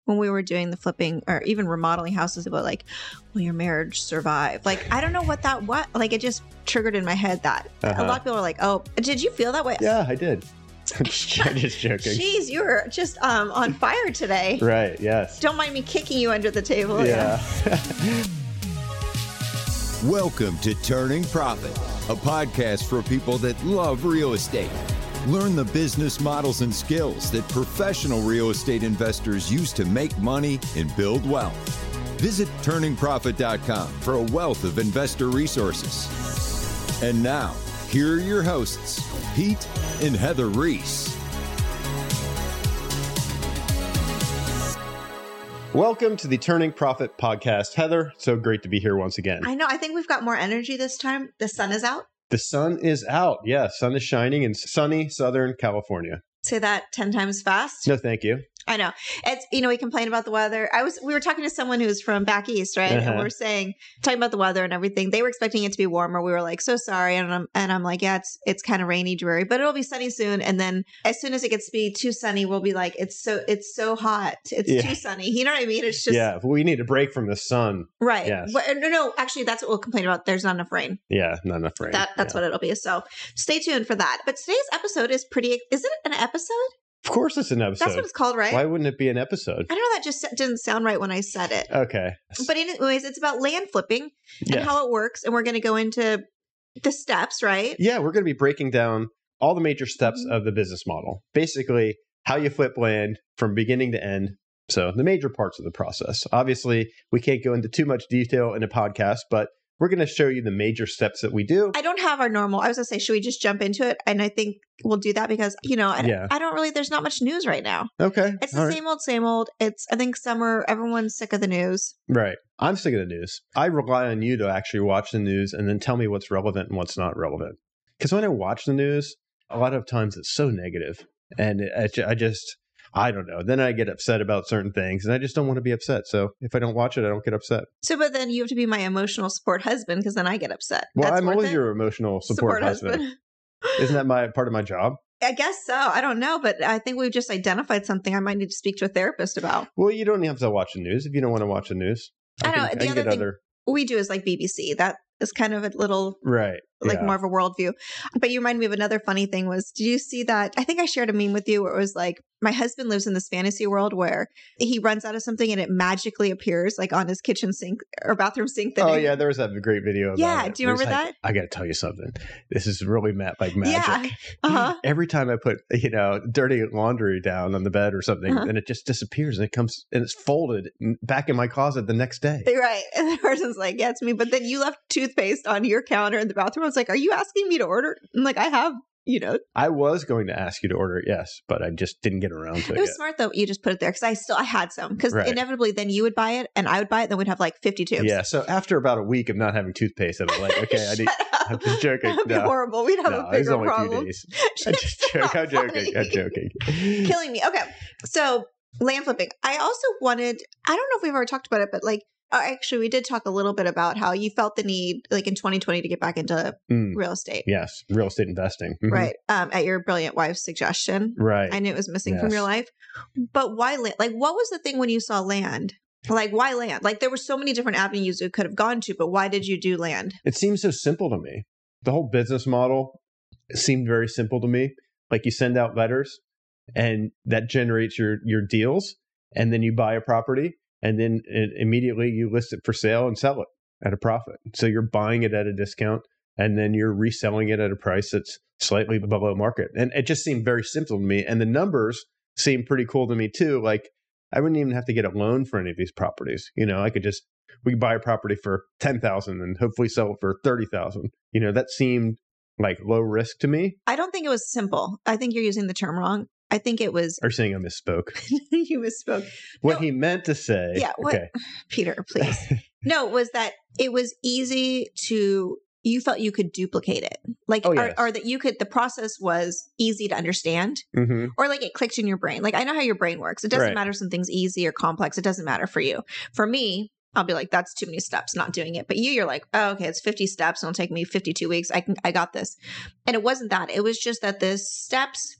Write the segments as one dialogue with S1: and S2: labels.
S1: when we were doing the flipping or even remodeling houses about like, will your marriage survive? Like, I don't know what that was. Like, it just triggered in my head that a lot of people are like, oh, did you feel that way?
S2: Yeah, I did. I'm just joking.
S1: Jeez, you were just on fire today.
S2: Right, yes.
S1: Don't mind me kicking you under the table.
S2: Yeah.
S3: Welcome to Turning Profit, a podcast for people that love real estate. Learn the business models and skills that professional real estate investors use to make money and build wealth. Visit turningprofit.com for a wealth of investor resources. And now, here are your hosts, Pete and Heather Reese.
S2: Welcome to the Turning Profit podcast. Heather, so great to be here once again.
S1: I know. I think we've got more energy this time. The sun is out.
S2: The sun is out. Yeah, sun is shining in sunny Southern California.
S1: Say that 10 times fast.
S2: No, thank you.
S1: I know. It's, we complain about the weather. We were talking to someone who's from back east, right? And we were talking about the weather and everything. They were expecting it to be warmer. We were like, so sorry. And I'm like, yeah, it's kind of rainy, dreary, but it'll be sunny soon. And then as soon as it gets to be too sunny, we'll be like, it's so hot. It's too sunny. You know what I mean? It's just,
S2: we need a break from the sun.
S1: Right.
S2: Yes.
S1: No, actually that's what we'll complain about. There's not enough rain.
S2: Yeah, not enough rain.
S1: That's what it'll be. So stay tuned for that. But today's episode is is it an episode?
S2: Of course it's an episode.
S1: That's what it's called, right?
S2: Why wouldn't it be an episode?
S1: I don't know. That just didn't sound right when I said it.
S2: Okay.
S1: But anyways, it's about land flipping and how it works. And we're going to go into the steps, right?
S2: Yeah, we're going to be breaking down all the major steps of the business model. Basically, how you flip land from beginning to end. So the major parts of the process. Obviously, we can't go into too much detail in a podcast, but we're going to show you the major steps that we do.
S1: I don't have our normal. I was going to say, should we just jump into it? And I think we'll do that because, I don't really, there's not much news right now.
S2: Okay.
S1: It's the same old. I think summer, everyone's sick of the news.
S2: Right. I'm sick of the news. I rely on you to actually watch the news and then tell me what's relevant and what's not relevant. Because when I watch the news, a lot of times it's so negative. And I don't know. Then I get upset about certain things and I just don't want to be upset. So if I don't watch it, I don't get upset.
S1: So, but then you have to be my emotional support husband because then I get upset.
S2: Well, I'm always your emotional support husband. Isn't that part of my job?
S1: I guess so. I don't know. But I think we've just identified something I might need to speak to a therapist about.
S2: Well, you don't have to watch the news if you don't want to watch the news.
S1: I know. The other thing we do is like BBC. That is kind of a little more of a worldview. But you remind me of another funny thing was, did you see that? I think I shared a meme with you where it was like, my husband lives in this fantasy world where he runs out of something and it magically appears like on his kitchen sink or bathroom sink.
S2: Yeah, there was that great video about it.
S1: Yeah, do you remember that?
S2: I got to tell you something. This is really like magic.
S1: Yeah.
S2: Every time I put, dirty laundry down on the bed or something, and it just disappears and it comes and it's folded back in my closet the next day.
S1: Right. And the person's like, yeah, it's me. But then you left toothpaste on your counter in the bathroom. I was like, are you asking me to order? I'm like, I have.
S2: I was going to ask you to order it, yes, but I just didn't get around to it.
S1: It was smart though. You just put it there because I had some because inevitably then you would buy it and I would buy it. Then we'd have like 50 tubes.
S2: Yeah. So after about a week of not having toothpaste, I'm like, okay, I'm just joking.
S1: That'd be horrible. We'd have a bigger problem.
S2: I'm just joking. I'm joking.
S1: Killing me. Okay. So land flipping. I also wanted, I don't know if we've ever talked about it, but actually, we did talk a little bit about how you felt the need, like in 2020, to get back into real estate.
S2: Yes, real estate investing. Mm-hmm.
S1: Right. At your brilliant wife's suggestion.
S2: Right.
S1: I knew it was missing from your life. But why land? Like, what was the thing when you saw land? Like, why land? Like, there were so many different avenues you could have gone to, but why did you do land?
S2: It seems so simple to me. The whole business model seemed very simple to me. Like, you send out letters, and that generates your deals, and then you buy a property. And then immediately you list it for sale and sell it at a profit. So you're buying it at a discount and then you're reselling it at a price that's slightly below market. And it just seemed very simple to me. And the numbers seem pretty cool to me too. Like I wouldn't even have to get a loan for any of these properties. We could buy a property for $10,000 and hopefully sell it for $30,000. That seemed like low risk to me.
S1: I don't think it was simple. I think you're using the term wrong. I think it was...
S2: Or saying I misspoke.
S1: You misspoke.
S2: What he meant to say...
S1: Yeah. Okay. Peter, please. No, was that it was easy to... You felt you could duplicate it. Like, or that you could... The process was easy to understand. Mm-hmm. Or like it clicked in your brain. Like, I know how your brain works. It doesn't matter if something's easy or complex. It doesn't matter for you. For me... I'll be like, that's too many steps, not doing it. But you're like, oh, okay, it's 50 steps. It'll take me 52 weeks. I got this. And it wasn't that. It was just that the steps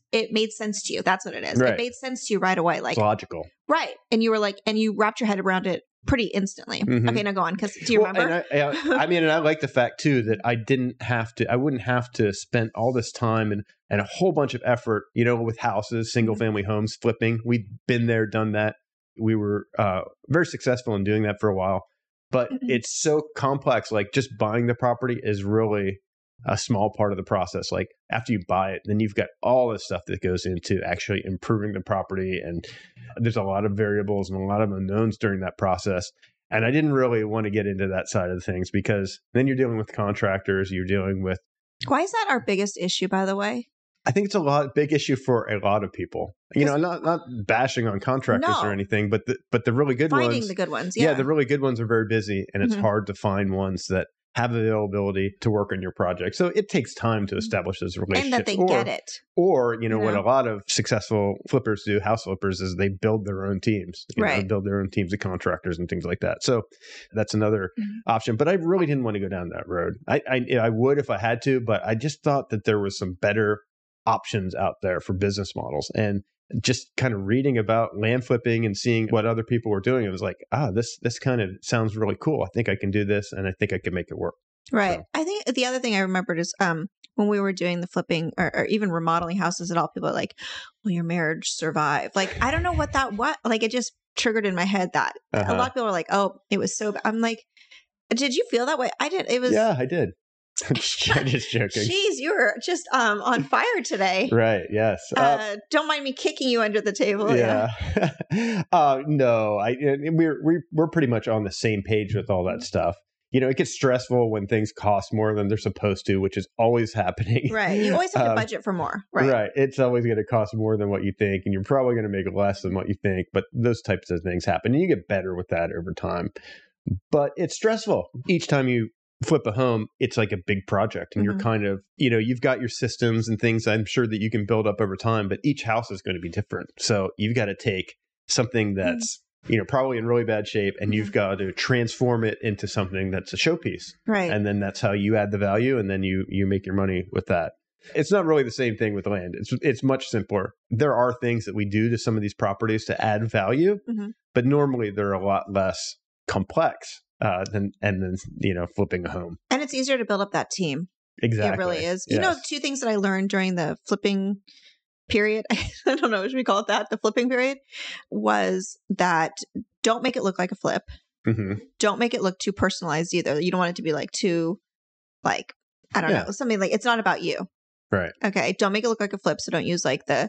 S1: it made sense to you. That's what it is.
S2: Right.
S1: It made sense to you right away. Like,
S2: it's logical.
S1: Right. And you were like, and you wrapped your head around it pretty instantly. Okay, now go on. Because do you remember?
S2: And I like the fact too that I wouldn't have to spend all this time and a whole bunch of effort, with houses, single family homes, flipping. We'd been there, done that. We were very successful in doing that for a while, but it's so complex. Like just buying the property is really a small part of the process. Like after you buy it, then you've got all this stuff that goes into actually improving the property. And there's a lot of variables and a lot of unknowns during that process. And I didn't really want to get into that side of things because then you're dealing with contractors, you're dealing with.
S1: Why is that our biggest issue, by the way?
S2: I think it's a big issue for a lot of people. Not bashing on contractors or anything, but the really good ones.
S1: Finding the good ones. Yeah,
S2: the really good ones are very busy, and it's hard to find ones that have availability to work on your project. So it takes time to establish those relationships.
S1: And that they get it.
S2: Or, what a lot of successful flippers do, house flippers, is they build their own teams. They build their own teams of contractors and things like that. So that's another option. But I really didn't want to go down that road. I would if I had to, but I just thought that there was some better options out there for business models. And just kind of reading about land flipping and seeing what other people were doing, it was like, this kind of sounds really cool. I think I can do this, and I think I can make it work.
S1: Right.
S2: So.
S1: I think the other thing I remembered is when we were doing the flipping or even remodeling houses at all, people are like, well, your marriage survived. Like, I don't know what like it just triggered in my head that a lot of people were like, oh, it was so bad. I'm like, did you feel that way? I did. It was.
S2: Yeah, I did. I'm just joking.
S1: Jeez, you were just on fire today.
S2: Right. Yes.
S1: Don't mind me kicking you under the table.
S2: Yeah. No, we're pretty much on the same page with all that stuff. It gets stressful when things cost more than they're supposed to, which is always happening.
S1: Right. You always have to budget for more. Right.
S2: Right. It's always going to cost more than what you think, and you're probably going to make less than what you think. But those types of things happen, and you get better with that over time. But it's stressful. Each time you flip a home, it's like a big project, and you're kind of, you've got your systems and things I'm sure that you can build up over time, but each house is going to be different. So you've got to take something that's, probably in really bad shape, and you've got to transform it into something that's a showpiece.
S1: Right.
S2: And then that's how you add the value, and then you make your money with that. It's not really the same thing with land. It's much simpler. There are things that we do to some of these properties to add value, but normally they're a lot less complex than flipping a home.
S1: And it's easier to build up that team.
S2: Exactly.
S1: It really is.
S2: Yes.
S1: Two things that I learned during the flipping period, I don't know, should we call it that? The flipping period was that don't make it look like a flip. Don't make it look too personalized either. You don't want it to be like too, like, I don't know, something like, it's not about you.
S2: Right.
S1: Okay. Don't make it look like a flip. So don't use like the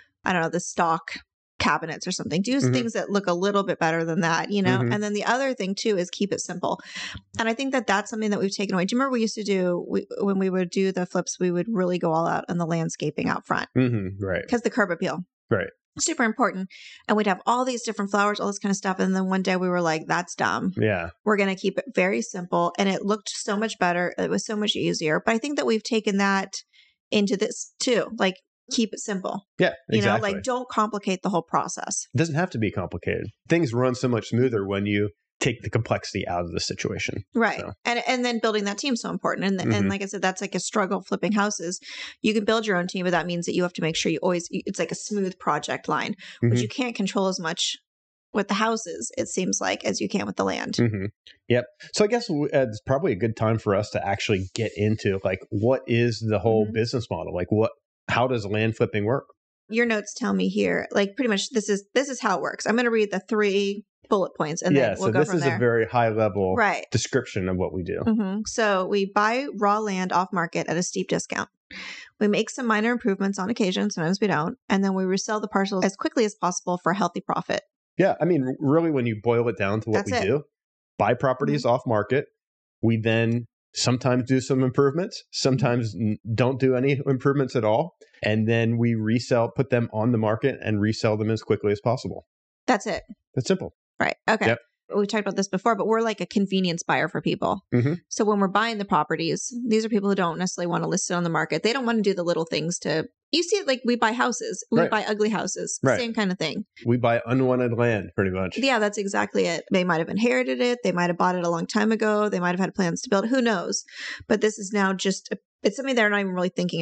S1: stock cabinets or something. Do things that look a little bit better than that, And then the other thing too is keep it simple. And I think that that's something that we've taken away. Do you remember we used to do, when we would do the flips, we would really go all out on the landscaping out front.
S2: Right.
S1: Because the curb appeal.
S2: Right.
S1: Super important. And we'd have all these different flowers, all this kind of stuff. And then one day we were like, that's dumb.
S2: Yeah.
S1: We're going to keep it very simple. And it looked so much better. It was so much easier. But I think that we've taken that into this too. Like, keep it simple.
S2: Yeah, exactly.
S1: Don't complicate the whole process.
S2: It doesn't have to be complicated. Things run so much smoother when you take the complexity out of the situation.
S1: Right.
S2: So.
S1: And then building that team is so important. And like I said, that's like a struggle flipping houses. You can build your own team, but that means that you have to make sure it's like a smooth project line, which you can't control as much with the houses, it seems like, as you can with the land.
S2: Yep. So I guess it's probably a good time for us to actually get into like, what is the whole business model? Like how does land flipping work?
S1: Your notes tell me here, like pretty much this is how it works. I'm going to read the 3 bullet points and then we'll go from there.
S2: So this is a very high level description of what we do.
S1: So we buy raw land off market at a steep discount. We make some minor improvements on occasion. Sometimes we don't. And then we resell the parcels as quickly as possible for a healthy profit.
S2: Yeah. I mean, really, when you boil it down to what we do, buy properties off market. We then sometimes do some improvements, sometimes don't do any improvements at all. And then we put them on the market and resell them as quickly as possible.
S1: That's it.
S2: That's simple.
S1: Right. Okay.
S2: Yep.
S1: We talked about this before, but we're like a convenience buyer for people. So when we're buying the properties, these are people who don't necessarily want to list it on the market. They don't want to do the little things you see it like we buy houses. We buy ugly houses. Same kind of thing. We buy
S2: unwanted land, pretty much.
S1: Yeah, that's exactly it. They might have inherited it. They might have bought it a long time ago. They might have had plans to build it. Who knows? But this is now it's something they're not even really thinking about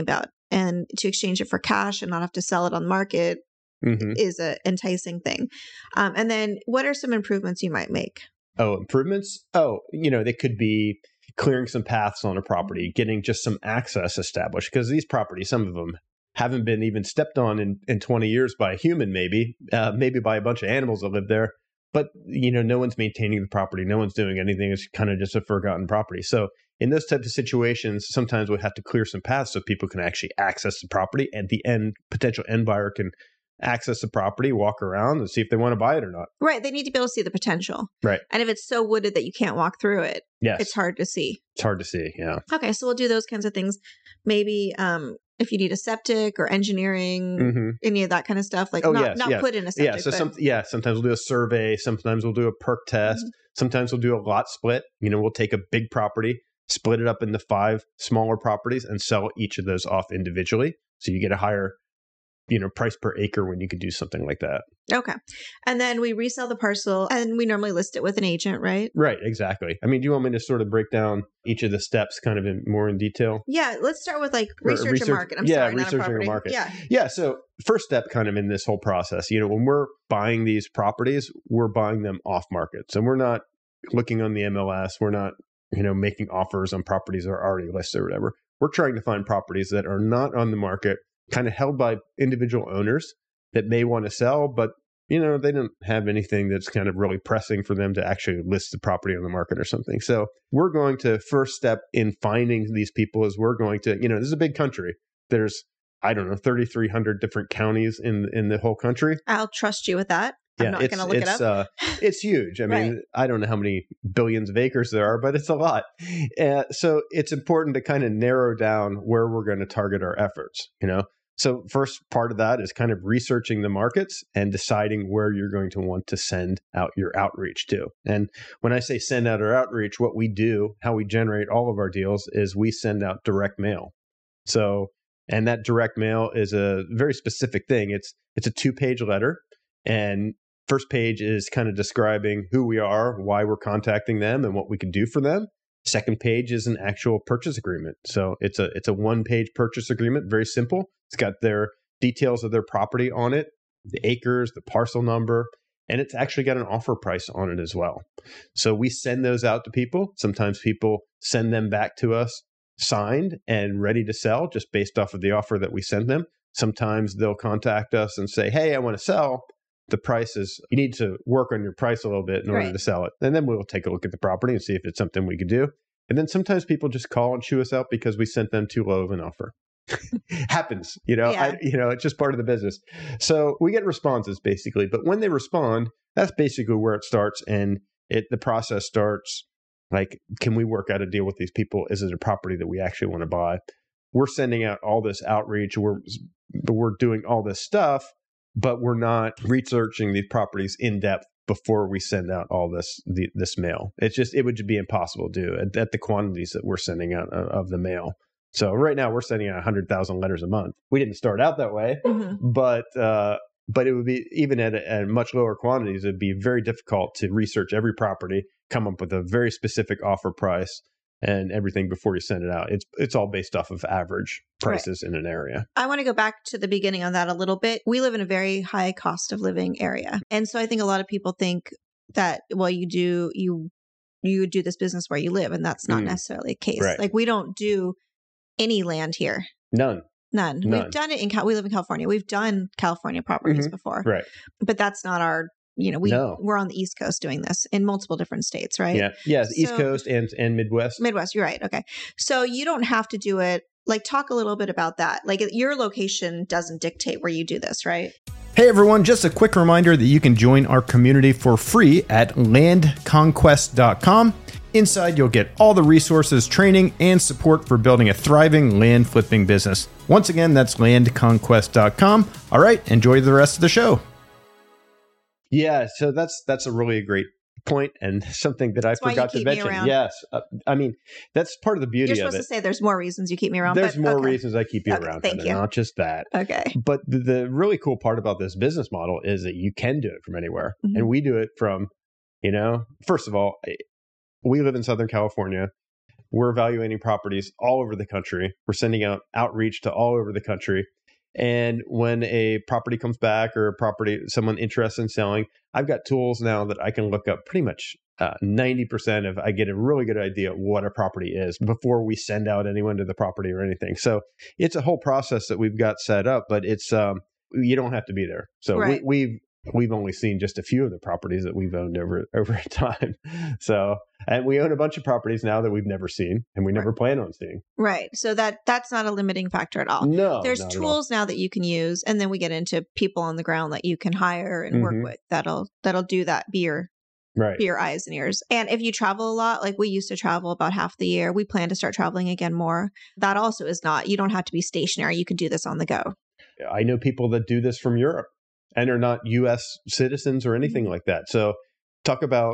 S1: and to exchange it for cash and not have to sell it on the market is a enticing thing. And then what are some improvements you might make?
S2: Oh, improvements? Oh, they could be clearing some paths on a property, getting just some access established, because these properties, some of them haven't been even stepped on in 20 years by a human, maybe by a bunch of animals that live there. But, no one's maintaining the property. No one's doing anything. It's kind of just a forgotten property. So in those types of situations, sometimes we have to clear some paths so people can actually access the property, and the potential end buyer can access the property, walk around and see if they want to buy it or not.
S1: Right. They need to be able to see the potential.
S2: Right.
S1: And if it's so wooded that you can't walk through it, it's hard to see.
S2: It's hard to see. Yeah.
S1: Okay. So we'll do those kinds of things. Maybe if you need a septic or engineering, any of that kind of stuff, like not put in a septic.
S2: Yeah. So sometimes we'll do a survey. Sometimes we'll do a perk test. Sometimes we'll do a lot split. We'll take a big property, split it up into 5 smaller properties and sell each of those off individually. So you get a higher price per acre when you could do something like that.
S1: Okay. And then we resell the parcel and we normally list it with an agent, right?
S2: Right, exactly. I mean, do you want me to sort of break down each of the steps kind of more in detail?
S1: Yeah, let's start with research and market.
S2: Researching a market. Yeah, so first step kind of in this whole process, when we're buying these properties, we're buying them off market. So we're not looking on the MLS. We're not, making offers on properties that are already listed or whatever. We're trying to find properties that are not on the market, kind of held by individual owners that may want to sell, but they don't have anything that's kind of really pressing for them to actually list the property on the market or something. So we're going to first step in finding these people is we're going to, this is a big country. There's, 3,300 different counties in the whole country.
S1: I'll trust you with that. I'm not going to look it up.
S2: It's huge. I mean, I don't know how many billions of acres there are, but it's a lot. So it's important to kind of narrow down where we're going to target our efforts, So first part of that is kind of researching the markets and deciding where you're going to want to send out your outreach to. And when I say send out our outreach, what we do, how we generate all of our deals is we send out direct mail. So, and that direct mail is a very specific thing. It's a 2-page letter, and first page is kind of describing who we are, why we're contacting them, and what we can do for them. Second page is an actual purchase agreement. So it's a 1-page purchase agreement, very simple. It's got their details of their property on it, the acres, the parcel number, and it's actually got an offer price on it as well. So we send those out to people. Sometimes people send them back to us signed and ready to sell just based off of the offer that we send them. Sometimes they'll contact us and say, hey, I want to sell. The price is, you need to work on your price a little bit in order to sell it. And then we'll take a look at the property and see if it's something we could do. And then sometimes people just call and chew us out because we sent them too low of an offer. Happens, it's just part of the business. So we get responses basically, but when they respond, that's basically where it starts. And the process starts like, can we work out a deal with these people? Is it a property that we actually want to buy? We're sending out all this outreach. We're doing all this stuff, but we're not researching these properties in depth before we send out all this mail. It would be impossible to do at the quantities that we're sending out of the mail. So right now we're sending out 100,000 letters a month. We didn't start out that way, but it would be, even at much lower quantities, it'd be very difficult to research every property, come up with a very specific offer price and everything before you send it out. It's all based off of average prices in an area. I
S1: want to go back to the beginning on that a little bit. We live in a very high cost of living area. And so I think a lot of people think that, well, you do this business where you live, and that's not necessarily the case.
S2: Right.
S1: Like, we don't do any land here.
S2: None.
S1: We've done it we live in California. We've done California properties before.
S2: Right.
S1: But that's not our, we're on the East Coast doing this in multiple different states, right?
S2: Yeah. Yeah. So, East Coast and Midwest.
S1: Midwest. You're right. Okay. So you don't have to do it. Like, talk a little bit about that. Like, your location doesn't dictate where you do this, right?
S4: Hey everyone, just a quick reminder that you can join our community for free at landconquest.com. Inside, you'll get all the resources, training, and support for building a thriving land flipping business. Once again, that's landconquest.com. All right, enjoy the rest of the show.
S2: Yeah, so that's a really great point and something that I forgot to mention. Yes. I mean, that's part of the beauty of it.
S1: You're supposed to say there's more reasons you keep me around.
S2: There's more reasons I keep you around.
S1: Thank you.
S2: Not just that.
S1: Okay.
S2: But the really cool part about this business model is that you can do it from anywhere. And we do it from, first of all, we live in Southern California. we're evaluating properties all over the country. We're sending out outreach to all over the country. And when a property comes back or someone interested in selling, I've got tools now that I can look up pretty much 90% of, I get a really good idea of what a property is before we send out anyone to the property or anything. So it's a whole process that we've got set up, but it's, you don't have to be there. So
S1: right.
S2: we've only seen just a few of the properties that we've owned over time. So, and we own a bunch of properties now that we've never seen and we never plan on seeing.
S1: Right. So that's not a limiting factor at all.
S2: No,
S1: there's tools now that you can use, and then we get into people on the ground that you can hire and work with. That'll do that. Be your eyes and ears. And if you travel a lot, like we used to travel about half the year, we plan to start traveling again more. That also is not, you don't have to be stationary. You can do this on the go.
S2: I know people that do this from Europe and are not U.S. citizens or anything like that. So talk about,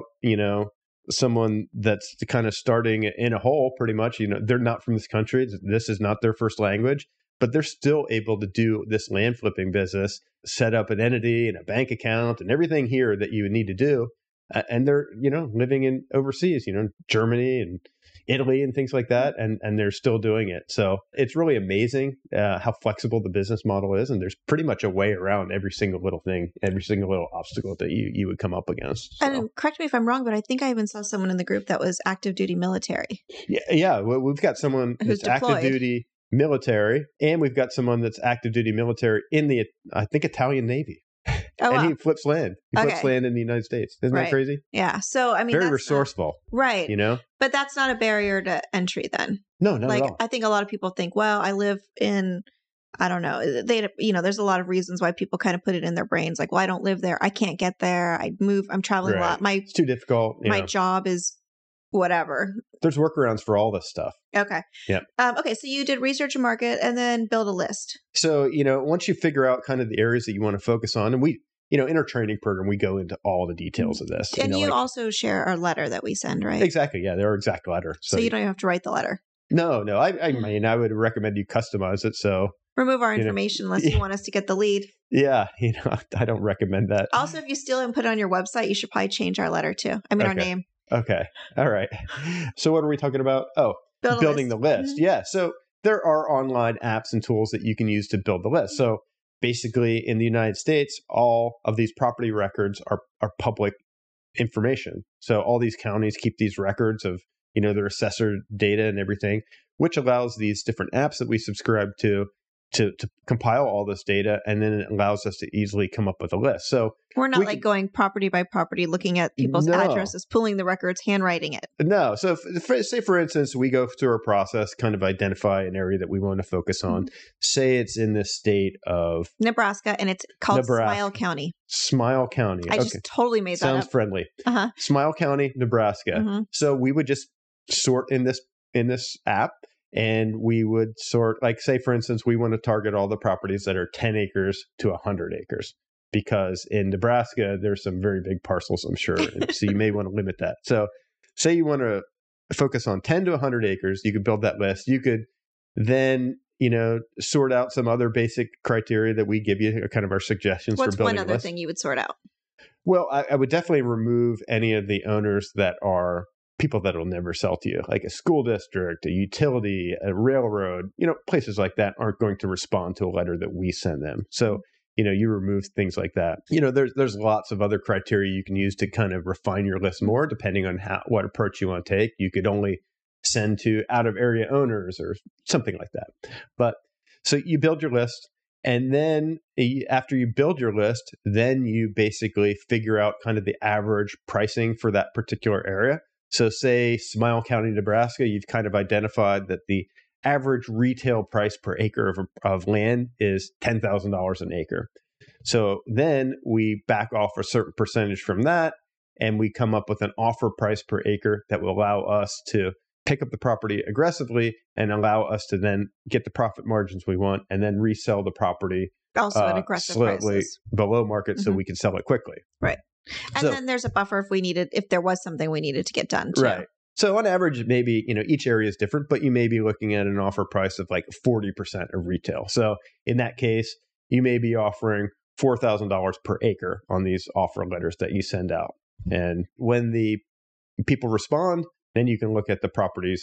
S2: someone that's kind of starting in a hole pretty much. They're not from this country. This is not their first language, but they're still able to do this land flipping business, set up an entity and a bank account and everything here that you would need to do. And they're, living in overseas, Germany and Italy and things like that. And they're still doing it. So it's really amazing how flexible the business model is. And there's pretty much a way around every single little thing, every single little obstacle that you would come up against. So.
S1: And correct me if I'm wrong, but I think I even saw someone in the group that was active duty military.
S2: Yeah. Well, we've got someone who's active duty military, and we've got someone that's active duty military in the, I think, Italian Navy.
S1: Oh,
S2: and he flips land. He flips land in the United States. Isn't that crazy?
S1: Yeah. So, I mean,
S2: very resourceful.
S1: Right. But that's not a barrier to entry then.
S2: No, not at all.
S1: I think a lot of people think, well, I live in, I don't know. There's a lot of reasons why people kind of put it in their brains. Like, well, I don't live there. I can't get there. I'm traveling a lot.
S2: It's too difficult.
S1: My job is whatever.
S2: There's workarounds for all this stuff.
S1: Okay.
S2: Yeah.
S1: Okay. So you did research and market and then build a list.
S2: So, once you figure out kind of the areas that you want to focus on, and we, in our training program, we go into all the details of this.
S1: And you also share our letter that we send, right?
S2: Exactly. Yeah. Their exact letter.
S1: So you don't even have to write the letter.
S2: No. I mean, I would recommend you customize it. So
S1: remove our information unless you want us to get the lead.
S2: Yeah. I don't recommend that.
S1: Also, if you steal and put it on your website, you should probably change our letter too. Our name.
S2: Okay. All right. So what are we talking about? Oh, building the list. Mm-hmm. Yeah. So there are online apps and tools that you can use to build the list. So basically in the United States, all of these property records are public information. So all these counties keep these records of, their assessor data and everything, which allows these different apps that we subscribe to compile all this data, and then it allows us to easily come up with a list. So
S1: we're not going property by property, looking at people's addresses, pulling the records, handwriting it.
S2: No. So say, for instance, we go through a process, kind of identify an area that we want to focus on. Mm-hmm. Say it's in the state of
S1: Nebraska, and it's called Smile County.
S2: Smile County.
S1: I just totally made that up.
S2: Sounds friendly. Uh-huh. Smile County, Nebraska. Mm-hmm. So we would just sort in this app. And we would sort, like, say, for instance, we want to target all the properties that are 10 acres to 100 acres, because in Nebraska, there's some very big parcels, I'm sure. So you may want to limit that. So say you want to focus on 10 to 100 acres, you could build that list. You could then, sort out some other basic criteria that we give you, kind of our suggestions for building a list.
S1: What's one other thing you would sort out?
S2: Well, I would definitely remove any of the owners that are people that will never sell to you, like a school district, a utility, a railroad, places like that aren't going to respond to a letter that we send them. So, you remove things like that. There's lots of other criteria you can use to kind of refine your list more, depending on what approach you want to take. You could only send to out of area owners or something like that. But so you build your list, and then after you build your list, then you basically figure out kind of the average pricing for that particular area. So say Smile County, Nebraska, you've kind of identified that the average retail price per acre of land is $10,000 an acre. So then we back off a certain percentage from that, and we come up with an offer price per acre that will allow us to pick up the property aggressively and allow us to then get the profit margins we want, and then resell the property
S1: also at aggressive
S2: slightly
S1: prices
S2: below market, so we can sell it quickly.
S1: Right. And then there's a buffer if there was something we needed to get done too.
S2: Right. So on average, maybe, each area is different, but you may be looking at an offer price of like 40% of retail. So in that case, you may be offering $4,000 per acre on these offer letters that you send out. And when the people respond, then you can look at the properties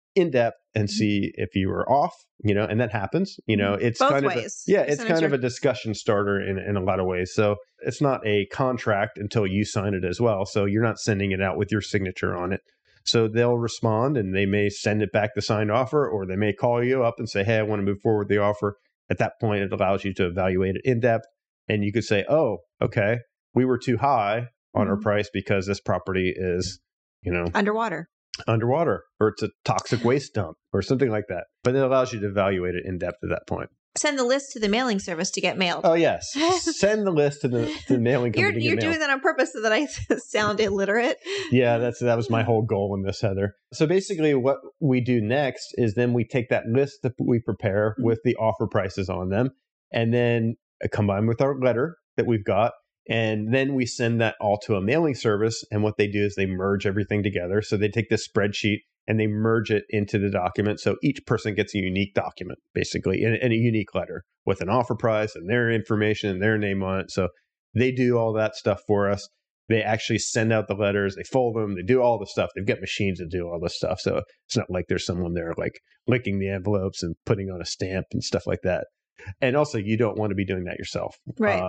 S2: in depth and see if you were off, and that happens. It's
S1: both
S2: kind
S1: ways.
S2: It's kind of a discussion starter in a lot of ways. So it's not a contract until you sign it as well. So you're not sending it out with your signature on it. So they'll respond and they may send it back the signed offer, or they may call you up and say, hey, I want to move forward with the offer. At that point, it allows you to evaluate it in depth. And you could say, oh, okay, we were too high on our price because this property is,
S1: underwater,
S2: or it's a toxic waste dump or something like that. But it allows you to evaluate it in depth at that point.
S1: Send the list to the mailing service to get mailed.
S2: Oh, yes. Send the list to the mailing company.
S1: You're doing that on purpose so that I sound illiterate.
S2: Yeah, that was my whole goal in this, Heather. So basically what we do next is then we take that list that we prepare with the offer prices on them, and then combine with our letter that we've got. And then we send that all to a mailing service. And what they do is they merge everything together. So they take this spreadsheet and they merge it into the document. So each person gets a unique document, basically, and a unique letter with an offer price and their information and their name on it. So they do all that stuff for us. They actually send out the letters, they fold them, they do all the stuff. They've got machines that do all this stuff. So it's not like there's someone there like licking the envelopes and putting on a stamp and stuff like that. And also, you don't want to be doing that yourself.
S1: Right.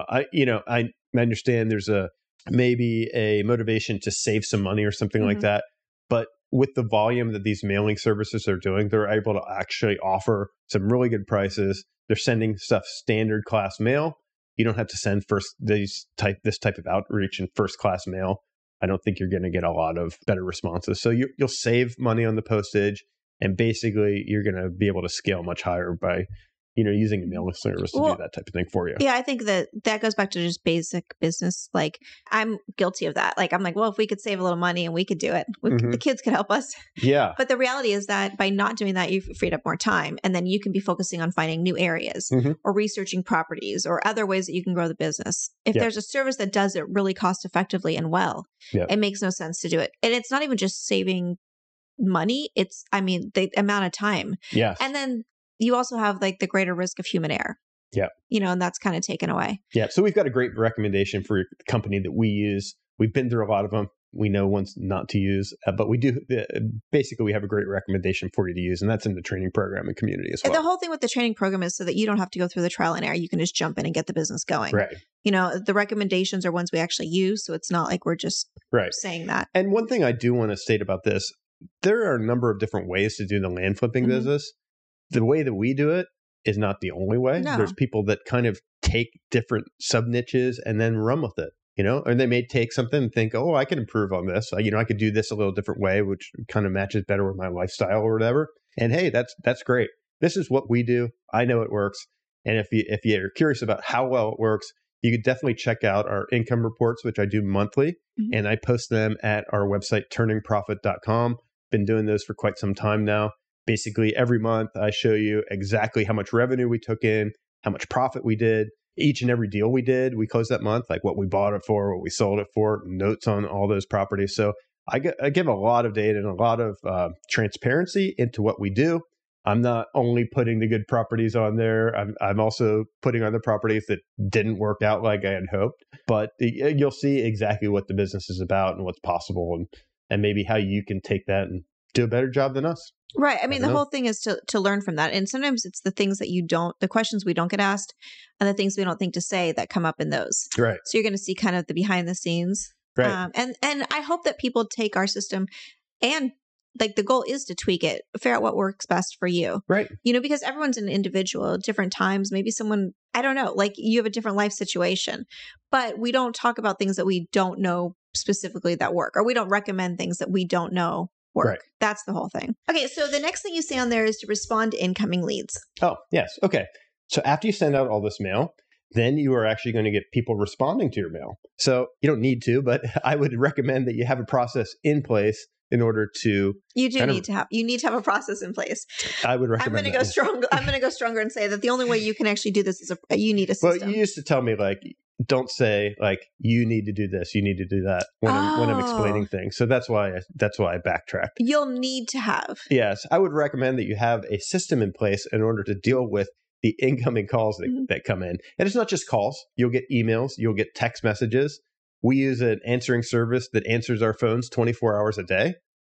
S2: I understand there's maybe a motivation to save some money or something like that. But with the volume that these mailing services are doing, they're able to actually offer some really good prices. They're sending stuff standard class mail. You don't have to send this type of outreach in first class mail. I don't think you're going to get a lot of better responses. So you'll save money on the postage, and basically you're going to be able to scale much higher by using a mailing service to do that type of thing for you.
S1: Yeah, I think that goes back to just basic business. Like, I'm guilty of that. Like, I'm like, well, if we could save a little money and we could do it, the kids could help us.
S2: Yeah.
S1: But the reality is that by not doing that, you've freed up more time. And then you can be focusing on finding new areas or researching properties or other ways that you can grow the business. If there's a service that does it really cost effectively and well, it makes no sense to do it. And it's not even just saving money. It's, the amount of time.
S2: Yes.
S1: And then you also have like the greater risk of human error.
S2: Yeah.
S1: And that's kind of taken away.
S2: Yeah. So we've got a great recommendation for a company that we use. We've been through a lot of them. We know ones not to use, but we do. Basically, we have a great recommendation for you to use, and that's in the training program and community as well.
S1: The whole thing with the training program is so that you don't have to go through the trial and error. You can just jump in and get the business going.
S2: Right.
S1: The recommendations are ones we actually use, so it's not like we're just saying that.
S2: And one thing I do want to state about this, there are a number of different ways to do the land flipping business. The way that we do it is not the only way.
S1: No.
S2: There's people that kind of take different sub niches and then run with it, and they may take something and think, oh, I can improve on this. I could do this a little different way, which kind of matches better with my lifestyle or whatever. And hey, that's great. This is what we do. I know it works. And if you're curious about how well it works, you could definitely check out our income reports, which I do monthly. And I post them at our website, turningprofit.com. Been doing those for quite some time now. Basically, every month, I show you exactly how much revenue we took in, how much profit we did, each and every deal we closed that month, like what we bought it for, what we sold it for, notes on all those properties. So I give a lot of data and a lot of transparency into what we do. I'm not only putting the good properties on there. I'm also putting on the properties that didn't work out like I had hoped. But you'll see exactly what the business is about and what's possible, and maybe how you can take that and do a better job than us.
S1: Right. The whole thing is to learn from that. And sometimes it's the things that the questions we don't get asked and the things we don't think to say that come up in those.
S2: Right.
S1: So you're going to see kind of the behind the scenes.
S2: Right.
S1: And I hope that people take our system and like the goal is to tweak it, figure out what works best for you.
S2: Right.
S1: Because everyone's an individual at different times. Maybe someone, I don't know, like you have a different life situation, but we don't talk about things that we don't know specifically that work, or we don't recommend things that we don't know work.
S2: Right.
S1: That's the whole thing. Okay. So the next thing you say on there is to respond to incoming leads.
S2: Oh, yes. Okay. So after you send out all this mail, then you are actually going to get people responding to your mail. So you don't need to, but I would recommend that you have a process in place in order to.
S1: You need to have a process in place.
S2: I would recommend.
S1: I'm going to go strong. I'm going to go stronger and say that the only way you can actually do this is you need a system.
S2: Well, you used to tell me like, don't say like you need to do this, you need to do that when I'm explaining things. So that's why I backtracked.
S1: You'll need to have.
S2: Yes, I would recommend that you have a system in place in order to deal with the incoming calls that come in. And it's not just calls. You'll get emails, you'll get text messages. We use an answering service that answers our phones 24 hours a day.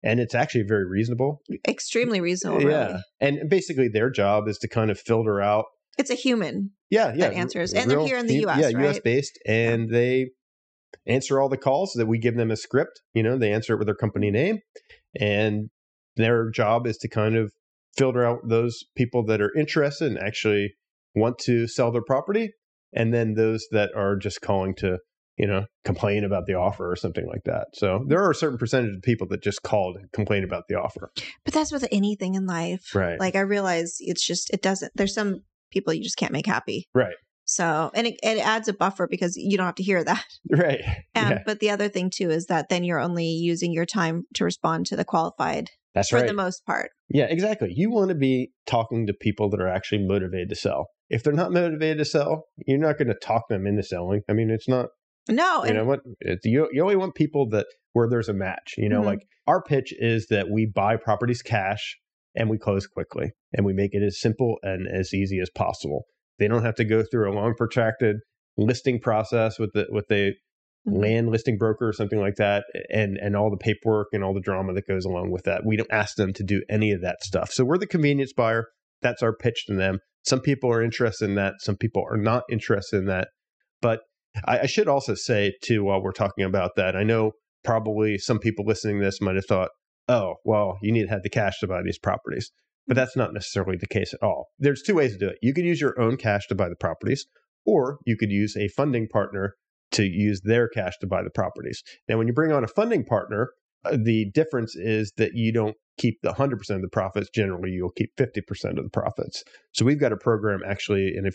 S2: And it's actually very reasonable.
S1: Extremely reasonable, really.
S2: Yeah. And basically their job is to kind of filter out.
S1: It's a human
S2: that
S1: answers. And they're here in the U.S.,
S2: Yeah,
S1: right?
S2: U.S. based. And they answer all the calls that we give them a script. They answer it with their company name. And their job is to kind of filter out those people that are interested and actually want to sell their property. And then those that are just calling to complain about the offer or something like that. So there are a certain percentage of people that just call to complain about the offer.
S1: But that's with anything in life.
S2: Right.
S1: Like I realize there's some people you just can't make happy.
S2: Right.
S1: So, and it adds a buffer because you don't have to hear that.
S2: Right.
S1: But the other thing too is that then you're only using your time to respond to the qualified.
S2: That's right.
S1: For the most part.
S2: Yeah, exactly. You want to be talking to people that are actually motivated to sell. If they're not motivated to sell, you're not going to talk them into selling. I mean, it's not.
S1: No.
S2: You know what? You only want people where there's a match. Like our pitch is that we buy properties cash and we close quickly and we make it as simple and as easy as possible. They don't have to go through a long protracted listing process with the land listing broker or something like that and all the paperwork and all the drama that goes along with that. We don't ask them to do any of that stuff. So we're the convenience buyer. That's our pitch to them. Some people are interested in that. Some people are not interested in that. But I should also say, too, while we're talking about that, I know probably some people listening to this might have thought, oh, well, you need to have the cash to buy these properties. But that's not necessarily the case at all. There's two ways to do it. You could use your own cash to buy the properties, or you could use a funding partner to use their cash to buy the properties. Now, when you bring on a funding partner, the difference is that you don't keep the 100% of the profits. Generally, you'll keep 50% of the profits. So we've got a program actually, and if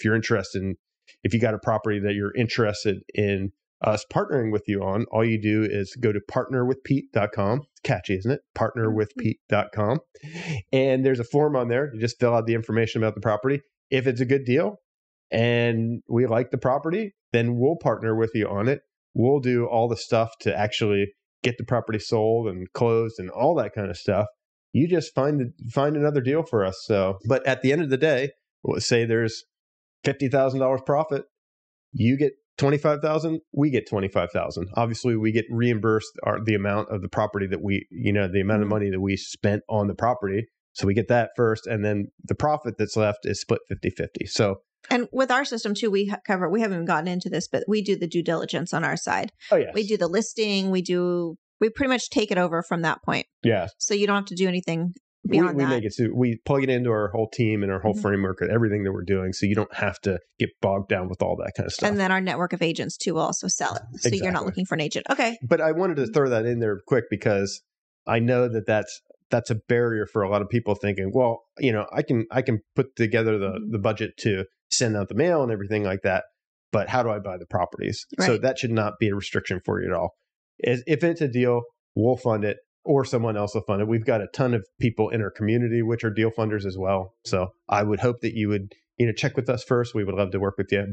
S2: you got a property that you're interested in us partnering with you on, all you do is go to partnerwithpete.com. It's catchy, isn't it? Partnerwithpete.com. And there's a form on there. You just fill out the information about the property. If it's a good deal and we like the property, then we'll partner with you on it. We'll do all the stuff to actually get the property sold and closed and all that kind of stuff. You just find another deal for us. So, but at the end of the day, let's say there's $50,000 profit. You get $25,000. We get $25,000. Obviously, we get reimbursed the amount of the property that the amount of money that we spent on the property. So we get that first, and then the profit that's left is split 50-50. So.
S1: And with our system too, we haven't even gotten into this, but we do the due diligence on our side.
S2: Oh, yes.
S1: We do the listing. We pretty much take it over from that point.
S2: Yeah.
S1: So you don't have to do anything beyond that.
S2: We make it so we plug it into our whole team and our whole framework and everything that we're doing. So you don't have to get bogged down with all that kind of stuff.
S1: And then our network of agents too will also sell it. So You're not looking for an agent. Okay.
S2: But I wanted to throw that in there quick because I know that's a barrier for a lot of people thinking, well, I can put together the budget to send out the mail and everything like that, but how do I buy the properties? Right. So that should not be a restriction for you at all. If it's a deal, we'll fund it or someone else will fund it. We've got a ton of people in our community which are deal funders as well. So I would hope that you would check with us first. We would love to work with you.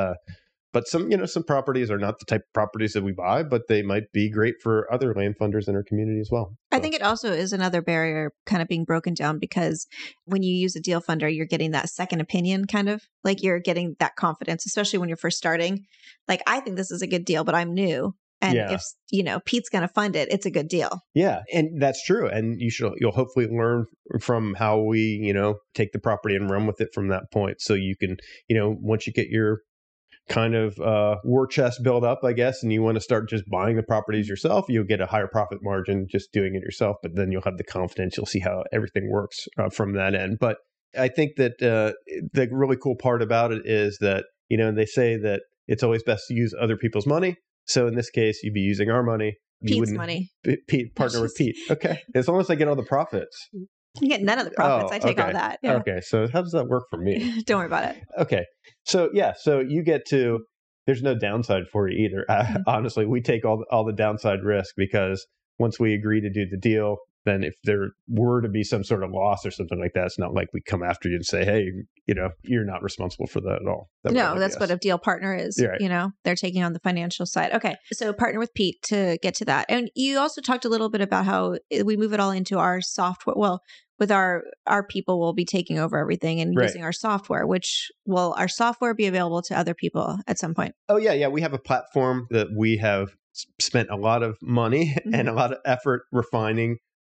S2: But some properties are not the type of properties that we buy, but they might be great for other land funders in our community as well.
S1: I think it also is another barrier kind of being broken down because when you use a deal funder, you're getting that second opinion kind of like you're getting that confidence, especially when you're first starting. Like, I think this is a good deal, but I'm new. And if, Pete's going to fund it, it's a good deal.
S2: Yeah. And that's true. And you'll hopefully learn from how we, take the property and run with it from that point. So you can, once you get your kind of war chest build up, I guess, and you want to start just buying the properties yourself, you'll get a higher profit margin just doing it yourself. But then you'll have the confidence. You'll see how everything works from that end. But I think that the really cool part about it is that, they say that it's always best to use other people's money. So in this case, you'd be using our money.
S1: Pete's money.
S2: Pete, partner with Pete. Okay. As long as I get all the profits.
S1: You get none of the profits. I take all that. Yeah.
S2: Okay. So how does that work for me?
S1: Don't worry about it.
S2: Okay. So so you get to, there's no downside for you either. Honestly, we take all the downside risk because once we agree to do the deal, then if there were to be some sort of loss or something like that, it's not like we come after you and say, hey, you're not responsible for that at all.
S1: That's what a deal partner is. Right. They're taking on the financial side. Okay. So partner with Pete to get to that. And you also talked a little bit about how we move it all into our software. Well, with our people will be taking over everything and using our software, which will our software be available to other people at some point?
S2: Oh, yeah. Yeah. We have a platform that we have spent a lot of money and a lot of effort refining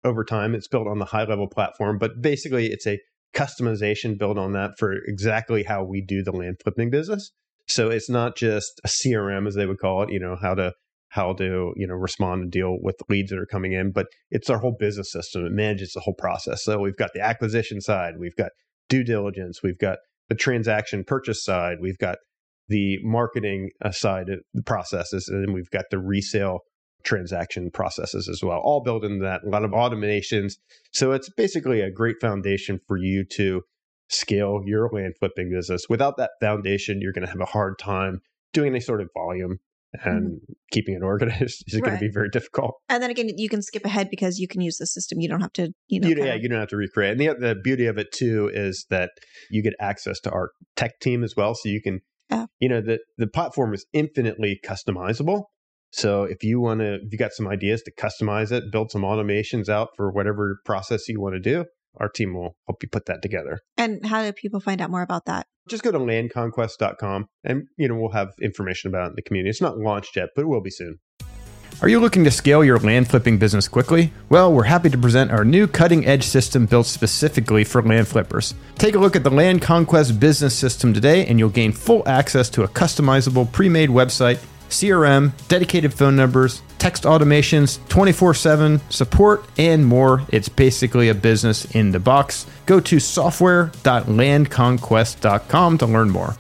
S2: over time. It's built on the high level platform, but basically it's a customization built on that for exactly how we do the land flipping business. So it's not just a CRM, as they would call it, how to respond and deal with leads that are coming in, but it's our whole business system. It manages the whole process. So we've got the acquisition side, we've got due diligence, we've got the transaction purchase side, we've got the marketing side of the processes, and then we've got the resale transaction processes as well, all built into that, a lot of automations. So it's basically a great foundation for you to scale your land flipping business. Without that foundation, you're going to have a hard time doing any sort of volume, and keeping it organized is going to be very difficult.
S1: And then again, you can skip ahead because you can use the system. You don't have to,
S2: you don't have to recreate. And the beauty of it too is that you get access to our tech team as well. So you can, the platform is infinitely customizable. So if you got some ideas to customize it, build some automations out for whatever process you want to do, our team will help you put that together.
S1: And how do people find out more about that?
S2: Just go to landconquest.com and, we'll have information about it in the community. It's not launched yet, but it will be soon.
S4: Are you looking to scale your land flipping business quickly? Well, we're happy to present our new cutting-edge system built specifically for land flippers. Take a look at the Land Conquest business system today, and you'll gain full access to a customizable pre-made website, CRM, dedicated phone numbers, text automations, 24/7 support, and more. It's basically a business in the box. Go to software.landconquest.com to learn more.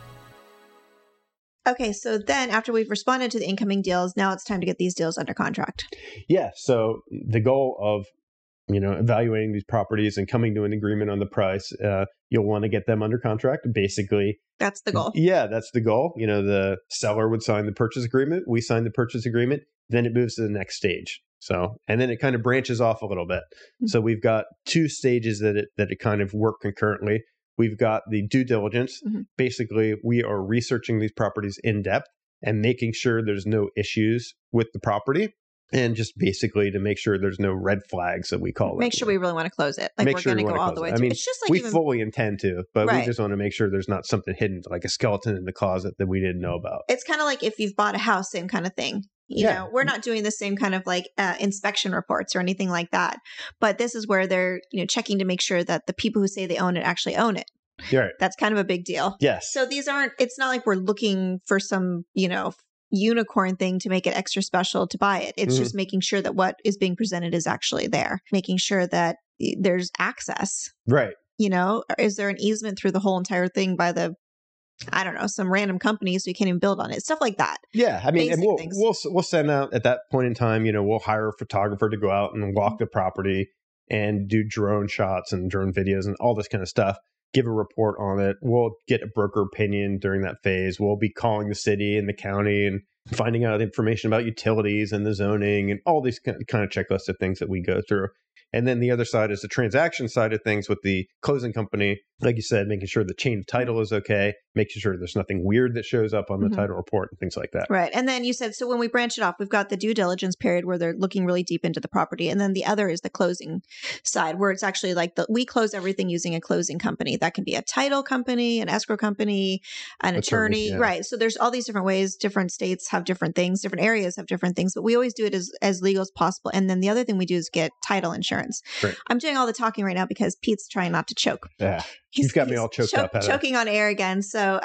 S1: Okay, so then after we've responded to the incoming deals, now it's time to get these deals under contract.
S2: Yeah, so the goal of evaluating these properties and coming to an agreement on the price, you'll want to get them under contract. Basically,
S1: that's the goal.
S2: Yeah, that's the goal. The seller would sign the purchase agreement. We sign the purchase agreement. Then it moves to the next stage. So, and then it kind of branches off a little bit. Mm-hmm. So we've got two stages that it kind of work concurrently. We've got the due diligence. Mm-hmm. Basically, we are researching these properties in depth and making sure there's no issues with the property. And just basically to make sure there's no red flags that we call it.
S1: Make sure we really want to close it. Like, we're going to go all the way through.
S2: I mean, it's just like we fully intend to, but we just want to make sure there's not something hidden, like a skeleton in the closet that we didn't know about.
S1: It's kind of like if you've bought a house, same kind of thing. You know, we're not doing the same kind of like inspection reports or anything like that. But this is where they're, checking to make sure that the people who say they own it actually own it.
S2: Right.
S1: That's kind of a big deal.
S2: Yes.
S1: So it's not like we're looking for some, unicorn thing to make it extra special to buy it. It's just making sure that what is being presented is actually there, making sure that there's access.
S2: Right.
S1: Is there an easement through the whole entire thing by some random companies so you can't even build on it? Stuff like that.
S2: Yeah. I mean, and we'll send out at that point in time, we'll hire a photographer to go out and walk the property and do drone shots and drone videos and all this kind of stuff. Give a report on it. We'll get a broker opinion during that phase. We'll be calling the city and the county and finding out information about utilities and the zoning and all these kind of checklists of things that we go through. And then the other side is the transaction side of things with the closing company. Like you said, making sure the chain of title is okay, making sure there's nothing weird that shows up on the title report and things like that.
S1: Right. And then you said, so when we branch it off, we've got the due diligence period where they're looking really deep into the property. And then the other is the closing side where it's actually like we close everything using a closing company. That can be a title company, an escrow company, an attorney. Yeah. Right. So there's all these different ways. Different states have different things. Different areas have different things. But we always do it as legal as possible. And then the other thing we do is get title insurance.
S2: Right.
S1: I'm doing all the talking right now because Pete's trying not to choke.
S2: Yeah. You've got me all choked up.
S1: Choking on air again. So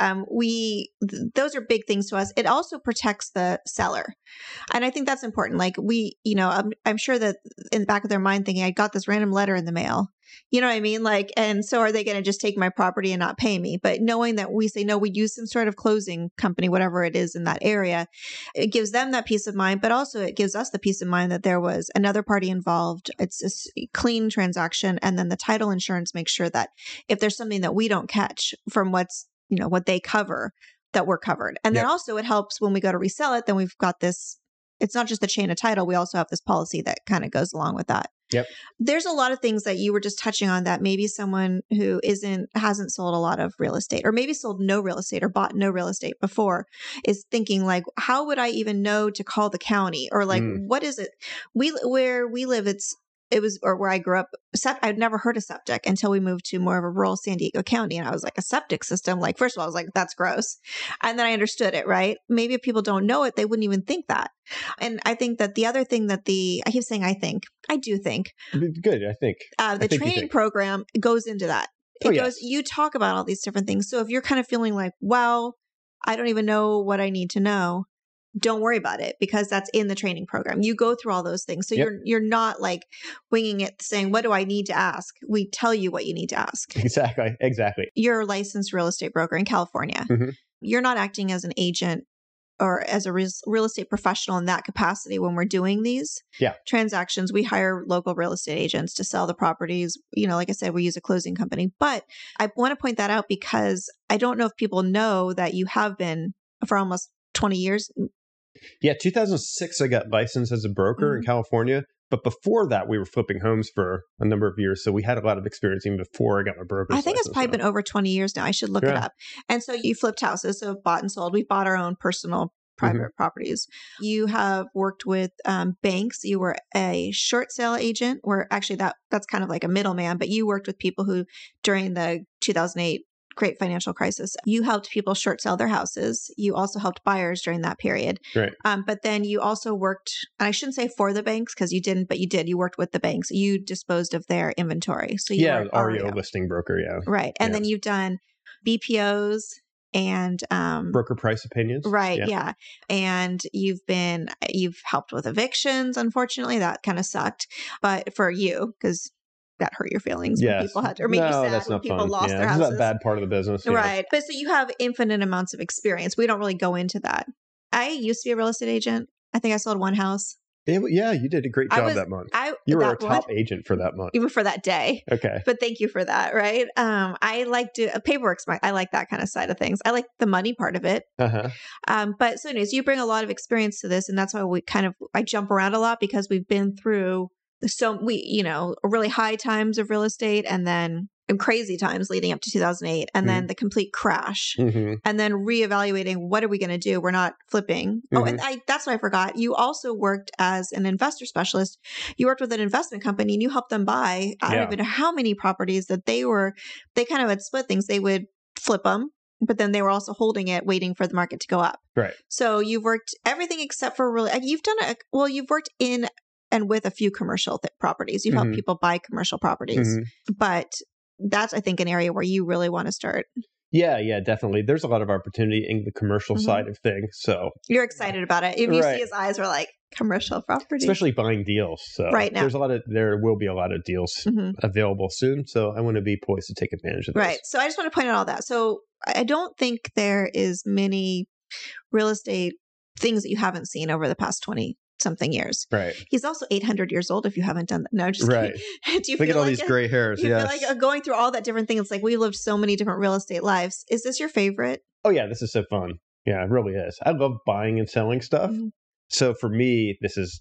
S1: those are big things to us. It also protects the seller. And I think that's important. Like I'm sure that in the back of their mind thinking, I got this random letter in the mail. You know what I mean? Like, and so are they going to just take my property and not pay me? But knowing that we say, no, we use some sort of closing company, whatever it is in that area, it gives them that peace of mind, but also it gives us the peace of mind that there was another party involved. It's a clean transaction. And then the title insurance makes sure that if there's something that we don't catch from what they cover, that we're covered. And then also it helps when we go to resell it, then we've got this, it's not just the chain of title. We also have this policy that kind of goes along with that.
S2: Yep.
S1: There's a lot of things that you were just touching on that maybe someone who hasn't sold a lot of real estate or maybe sold no real estate or bought no real estate before is thinking like, how would I even know to call the county or like, what is it? Where we live, it's or where I grew up, I'd never heard of septic until we moved to more of a rural San Diego County. And I was like, a septic system? Like, first of all, I was like, that's gross. And then I understood it, right? Maybe if people don't know it, they wouldn't even think that. And I think that the other thing that I keep saying, I do think.
S2: Good, I think.
S1: The training program goes into that. You talk about all these different things. So if you're kind of feeling like, wow, I don't even know what I need to know, don't worry about it because that's in the training program. You go through all those things. So you're not like winging it saying, what do I need to ask? We tell you what you need to ask.
S2: Exactly.
S1: You're a licensed real estate broker in California. Mm-hmm. You're not acting as an agent or as a real estate professional in that capacity when we're doing these transactions. We hire local real estate agents to sell the properties. Like I said, we use a closing company. But I want to point that out because I don't know if people know that you have been for almost 20 years.
S2: Yeah, 2006, I got licensed as a broker in California. But before that, we were flipping homes for a number of years. So we had a lot of experience even before I got my broker's
S1: I think
S2: license.
S1: It's probably been over 20 years now. I should look it up. And so you flipped houses, so bought and sold. We bought our own personal private properties. You have worked with banks. You were a short sale agent, where actually that's kind of like a middleman, but you worked with people who during the 2008 great financial crisis, you helped people short sell their houses. You also helped buyers during that period.
S2: Right.
S1: But then you also worked, and I shouldn't say for the banks because you didn't, but you did. You worked with the banks. You disposed of their inventory. So you were
S2: REO listing broker. Yeah.
S1: Right. And then you've done BPOs and
S2: broker price opinions.
S1: Right. Yeah. And you've helped with evictions. Unfortunately, that kind of sucked, but for you, because that hurt your feelings when people had to, or made you sad when people lost their houses.
S2: That's a bad part of the business.
S1: Right. But so you have infinite amounts of experience. We don't really go into that. I used to be a real estate agent. I think I sold one house.
S2: Yeah, you did a great job that month. You were a top agent for that month.
S1: Even for that day.
S2: Okay.
S1: But thank you for that, right? I like paperwork's I like that kind of side of things. I like the money part of it. But so anyways, you bring a lot of experience to this, and that's why I jump around a lot because we've been through really high times of real estate and then crazy times leading up to 2008 and then the complete crash and then reevaluating what are we going to do? We're not flipping. Oh, and that's what I forgot. You also worked as an investor specialist. You worked with an investment company and you helped them buy, I don't even know how many properties that they kind of had split things. They would flip them, but then they were also holding it, waiting for the market to go up.
S2: Right.
S1: So you've worked everything except for you've worked in and with a few commercial properties. You've helped people buy commercial properties. But that's, I think, an area where you really want to start.
S2: Yeah, definitely. There's a lot of opportunity in the commercial side of things. So
S1: you're excited about it. If you see his eyes are like, commercial property.
S2: Especially buying deals. So
S1: right now.
S2: There will be a lot of deals available soon. So I want to be poised to take advantage of those.
S1: Right. So I just want to point out all that. So I don't think there is many real estate things that you haven't seen over the past 20 something years.
S2: Right.
S1: He's also 800 years old if you haven't done that. No, just kidding. Do you
S2: Look at all these gray hairs.
S1: You feel like going through all that different things. It's like we lived so many different real estate lives. Is this your favorite?
S2: Oh yeah, this is so fun. Yeah, it really is. I love buying and selling stuff. So for me, this is,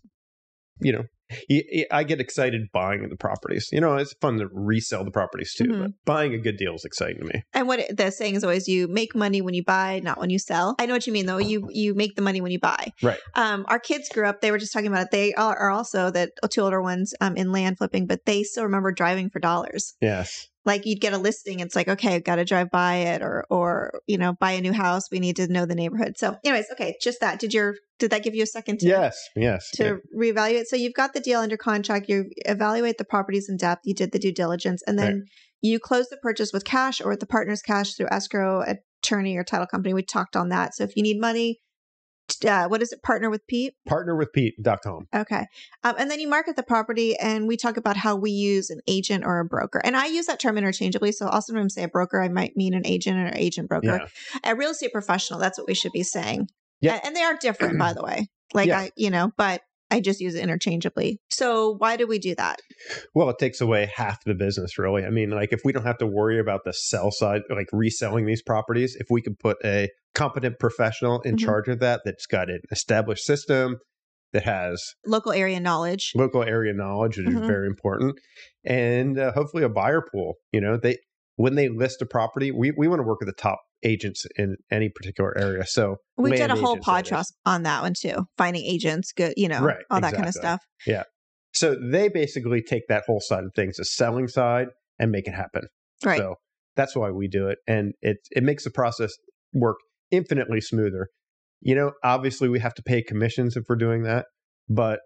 S2: I get excited buying the properties. It's fun to resell the properties too, but buying a good deal is exciting to me.
S1: And the saying is always, you make money when you buy, not when you sell. I know what you mean though. You make the money when you buy.
S2: Right.
S1: Our kids grew up, they were just talking about it. They are also the two older ones in land flipping, but they still remember driving for dollars.
S2: Yes.
S1: Like you'd get a listing. It's like, okay, I've got to drive by it or buy a new house. We need to know the neighborhood. So anyways, okay, just that. Did that give you a second to reevaluate? So you've got the deal under contract. You evaluate the properties in depth. You did the due diligence and then you close the purchase with cash or with the partner's cash through escrow, attorney or title company. We talked on that. So if you need money, what is it? Partner with Pete?
S2: Partnerwithpete.com.
S1: Okay. And then you market the property and we talk about how we use an agent or a broker. And I use that term interchangeably. So I'll sometimes say a broker, I might mean an agent or agent broker. Yeah. A real estate professional, that's what we should be saying. Yeah. And they are different, by the way. But I just use it interchangeably. So why do we do that?
S2: Well, it takes away half the business, really. I mean, like if we don't have to worry about the sell side, like reselling these properties, if we can put a competent professional in charge of that's got an established system, that has
S1: local area knowledge,
S2: which is very important, and hopefully a buyer pool. When they list a property, we want to work with the top agents in any particular area. So
S1: we did a whole podcast on that one too, finding agents, good, all that kind of stuff.
S2: Yeah. So they basically take that whole side of things, the selling side, and make it happen.
S1: Right.
S2: So that's why we do it. And it makes the process work infinitely smoother. Obviously we have to pay commissions if we're doing that, but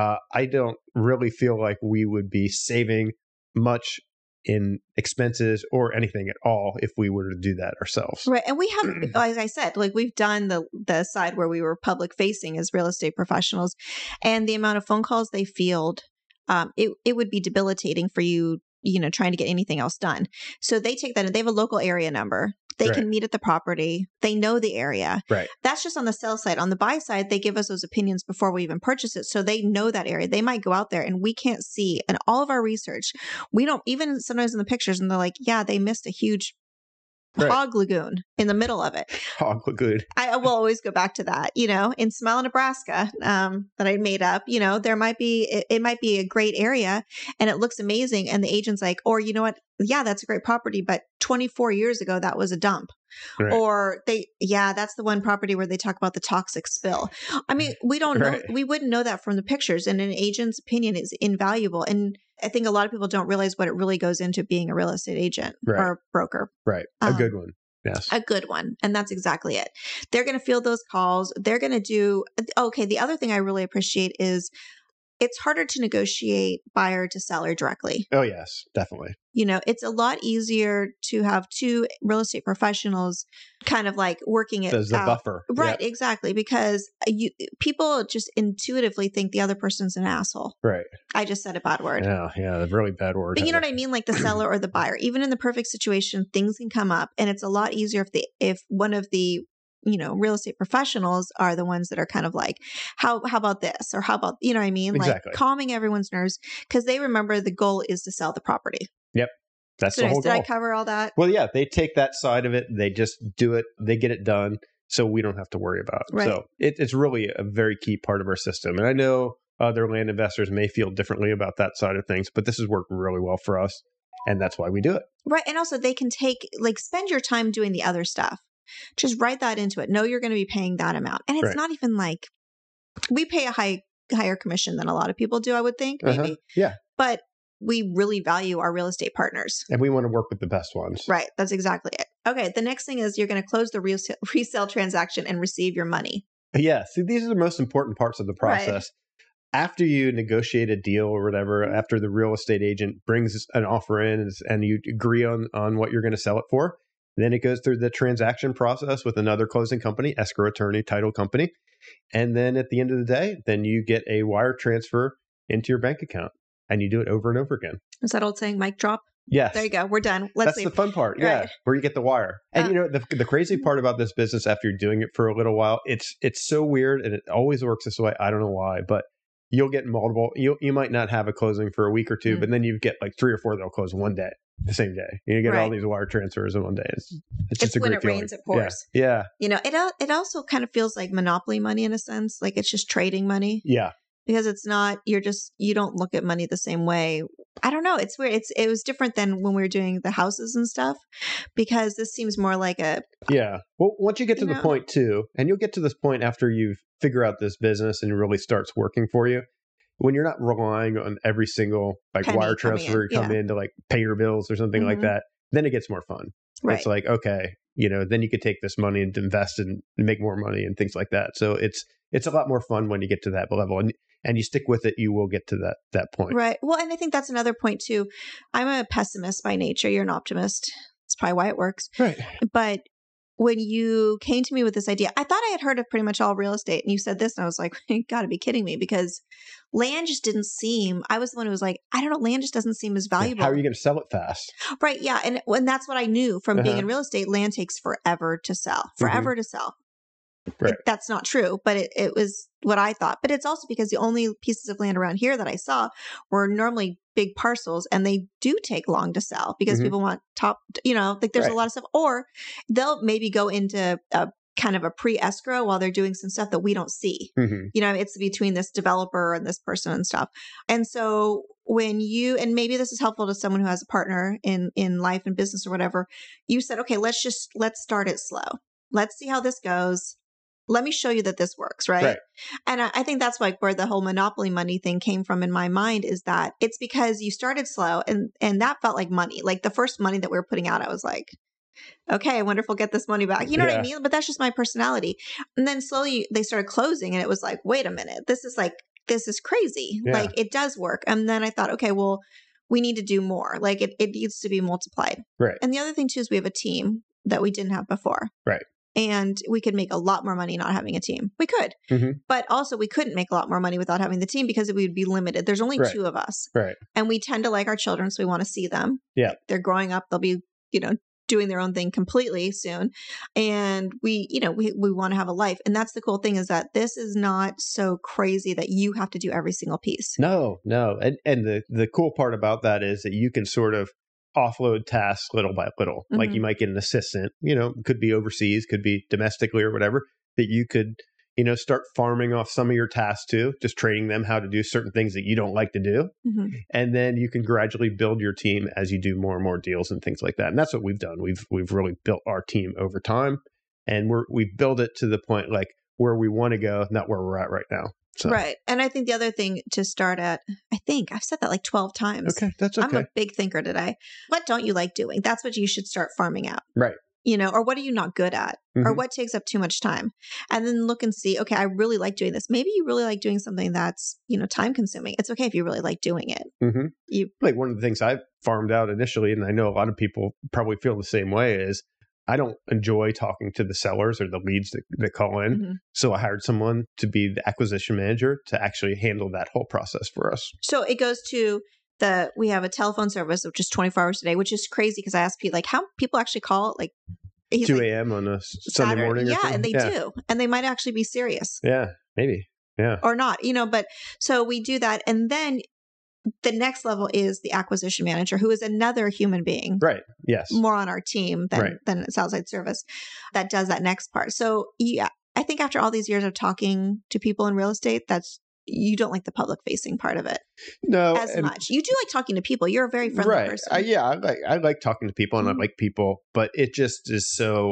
S2: I don't really feel like we would be saving much in expenses or anything at all if we were to do that ourselves.
S1: Right. And we have, as I said, like we've done the side where we were public facing as real estate professionals, and the amount of phone calls they field, it would be debilitating for you, trying to get anything else done. So they take that and they have a local area number. They can meet at the property. They know the area.
S2: Right.
S1: That's just on the sell side. On the buy side, they give us those opinions before we even purchase it. So they know that area. They might go out there and we can't see. And all of our research, we don't even sometimes in the pictures, and they're like, yeah, they missed a huge hog lagoon in the middle of it.
S2: Hog lagoon.
S1: I will always go back to that, in Smile, Nebraska, that I made up, there might be, it might be a great area and it looks amazing. And the agent's like, or you know what? Yeah, that's a great property, but 24 years ago, that was a dump. Right. Or that's the one property where they talk about the toxic spill. I mean, we don't know, we wouldn't know that from the pictures, and an agent's opinion is invaluable. And I think a lot of people don't realize what it really goes into being a real estate agent or broker.
S2: Right. A good one. Yes.
S1: A good one. And that's exactly it. They're going to field those calls. They're going to do, the other thing I really appreciate is it's harder to negotiate buyer to seller directly.
S2: Oh, yes, definitely.
S1: It's a lot easier to have two real estate professionals kind of like working it
S2: There's the buffer.
S1: Right, exactly. Because people just intuitively think the other person's an asshole.
S2: Right.
S1: I just said a bad word.
S2: Yeah, a really bad word.
S1: But you know what I mean? Like the seller or the buyer. Even in the perfect situation, things can come up. And it's a lot easier if one of the real estate professionals are the ones that are kind of like, how about this? Or how about, you know what I mean?
S2: Exactly.
S1: Like calming everyone's nerves, because they remember the goal is to sell the property.
S2: Yep. That's the whole goal.
S1: Did I cover all that?
S2: Well, yeah, they take that side of it. They just do it. They get it done. So we don't have to worry about it.
S1: Right.
S2: So it's really a very key part of our system. And I know other land investors may feel differently about that side of things, but this has worked really well for us. And that's why we do it. Right.
S1: And also they can spend your time doing the other stuff. Just write that into it. Know you're going to be paying that amount. And it's not even like we pay a higher commission than a lot of people do, I would think, maybe.
S2: Yeah.
S1: But we really value our real estate partners.
S2: And we want to work with the best ones.
S1: Right. That's exactly it. Okay. The next thing is you're going to close the resale transaction and receive your money.
S2: Yeah. See, these are the most important parts of the process. Right. After you negotiate a deal or whatever, after the real estate agent brings an offer in and you agree on what you're going to sell it for, then it goes through the transaction process with another closing company, escrow attorney, title company. And then at the end of the day, then you get a wire transfer into your bank account and you do it over and over again.
S1: Is that old saying, mic drop?
S2: Yes.
S1: There you go. We're done.
S2: That's the fun part. Yeah. Right. Where you get the wire. And the crazy part about this business after you're doing it for a little while, it's so weird and it always works this way. I don't know why, but you'll get multiple. You might not have a closing for a week or two, but then you get like 3 or 4 that'll close one day. The same day. You get all these wire transfers in one day. It's just a great feeling.
S1: When it rains, it pours.
S2: Yeah.
S1: It also kind of feels like monopoly money in a sense. Like it's just trading money.
S2: Yeah.
S1: Because it's not, you don't look at money the same way. I don't know. It's weird. It was different than when we were doing the houses and stuff, because this seems more like a.
S2: Yeah. Well, once you get to the point too, and you'll get to this point after you figure out this business and it really starts working for you. When you're not relying on every single wire transfer come in to like pay your bills or something like that, then it gets more fun. Right. It's like, okay, then you could take this money and invest and make more money and things like that. So it's a lot more fun when you get to that level and you stick with it, you will get to that point.
S1: Right. Well, and I think that's another point too. I'm a pessimist by nature. You're an optimist. That's probably why it works.
S2: Right.
S1: But when you came to me with this idea, I thought I had heard of pretty much all real estate. And you said this, and I was like, you got to be kidding me, because land just didn't seem, I was the one who was like, I don't know, land just doesn't seem as valuable.
S2: How are you going to sell it fast?
S1: Right. Yeah. And that's what I knew from being in real estate. Land takes forever to sell, to sell.
S2: Right.
S1: That's not true, but it was what I thought. But it's also because the only pieces of land around here that I saw were normally big parcels, and they do take long to sell because people want there's a lot of stuff, or they'll maybe go into a kind of a pre-escrow while they're doing some stuff that we don't see. It's between this developer and this person and stuff. And so when and maybe this is helpful to someone who has a partner in life and business or whatever, you said, okay, let's start it slow. Let's see how this goes. let me show you that this works, right? And I think that's like where the whole monopoly money thing came from in my mind, is that it's because you started slow and that felt like money. Like the first money that we were putting out, I was like, okay, I wonder if we'll get this money back. You know what I mean? But that's just my personality. And then slowly they started closing and it was like, wait a minute, this is crazy. Yeah. Like it does work. And then I thought, okay, well, we need to do more. Like it needs to be multiplied.
S2: Right.
S1: And the other thing too is we have a team that we didn't have before.
S2: Right.
S1: And we could make a lot more money not having a team. We could. But also we couldn't make a lot more money without having the team because we would be limited. There's only two of us.
S2: Right.
S1: And we tend to like our children, so we want to see them.
S2: Yeah.
S1: They're growing up. They'll be, doing their own thing completely soon. And we want to have a life. And that's the cool thing, is that this is not so crazy that you have to do every single piece.
S2: No. And the cool part about that is that you can sort of offload tasks little by little. Like you might get an assistant, could be overseas, could be domestically or whatever, that you could, start farming off some of your tasks too, just training them how to do certain things that you don't like to do. And then you can gradually build your team as you do more and more deals and things like that. And that's what we've done. We've really built our team over time, and we build it to the point like where we want to go, not where we're at right now. So.
S1: Right. And I think the other thing to start at, I think I've said that like 12 times.
S2: Okay, that's okay.
S1: I'm a big thinker today. What don't you like doing? That's what you should start farming out.
S2: Right.
S1: Or what are you not good at? Or what takes up too much time? And then look and see, okay, I really like doing this. Maybe you really like doing something that's, time consuming. It's okay if you really like doing it.
S2: Like one of the things I farmed out initially, and I know a lot of people probably feel the same way, is I don't enjoy talking to the sellers or the leads that call in. So I hired someone to be the acquisition manager to actually handle that whole process for us.
S1: So it goes to we have a telephone service which is 24 hours a day, which is crazy because I asked Pete, like, how people actually call, like
S2: 2 a.m. on a Sunday morning.
S1: Yeah, and they do. And they might actually be serious.
S2: Yeah, maybe. Yeah.
S1: Or not, but so we do that. And then the next level is the acquisition manager, who is another human being.
S2: Right. Yes.
S1: More on our team than Southside Service that does that next part. So yeah, I think after all these years of talking to people in real estate, you don't like the public facing part of it.
S2: No.
S1: As much. You do like talking to people. You're a very friendly person.
S2: I like talking to people and I like people, but it just is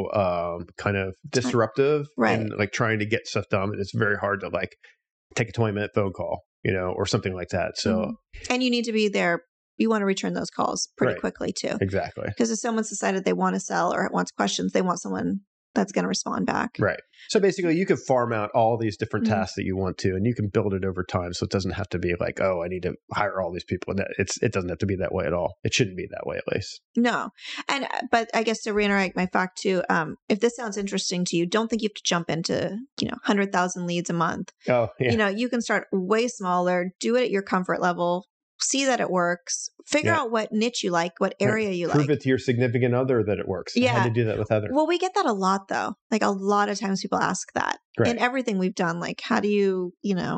S2: so kind of disruptive and like trying to get stuff done. It's very hard to like take a 20-minute phone call, or something like that. So,
S1: and you need to be there. You want to return those calls pretty quickly too.
S2: Exactly.
S1: Because if someone's decided they want to sell or wants questions, they want someone that's going to respond back.
S2: Right. So basically you can farm out all these different tasks that you want to, and you can build it over time. So it doesn't have to be like, oh, I need to hire all these people. It doesn't have to be that way at all. It shouldn't be that way, at least.
S1: No. But I guess to reiterate my fact too, if this sounds interesting to you, don't think you have to jump into, 100,000 leads a month.
S2: Oh, yeah.
S1: You can start way smaller, do it at your comfort level, see that it works, figure out what niche you like, what area you like.
S2: Prove it to your significant other that it works.
S1: Yeah.
S2: How to do that with others.
S1: Well, we get that a lot though. Like a lot of times people ask that in everything we've done. Like, how do you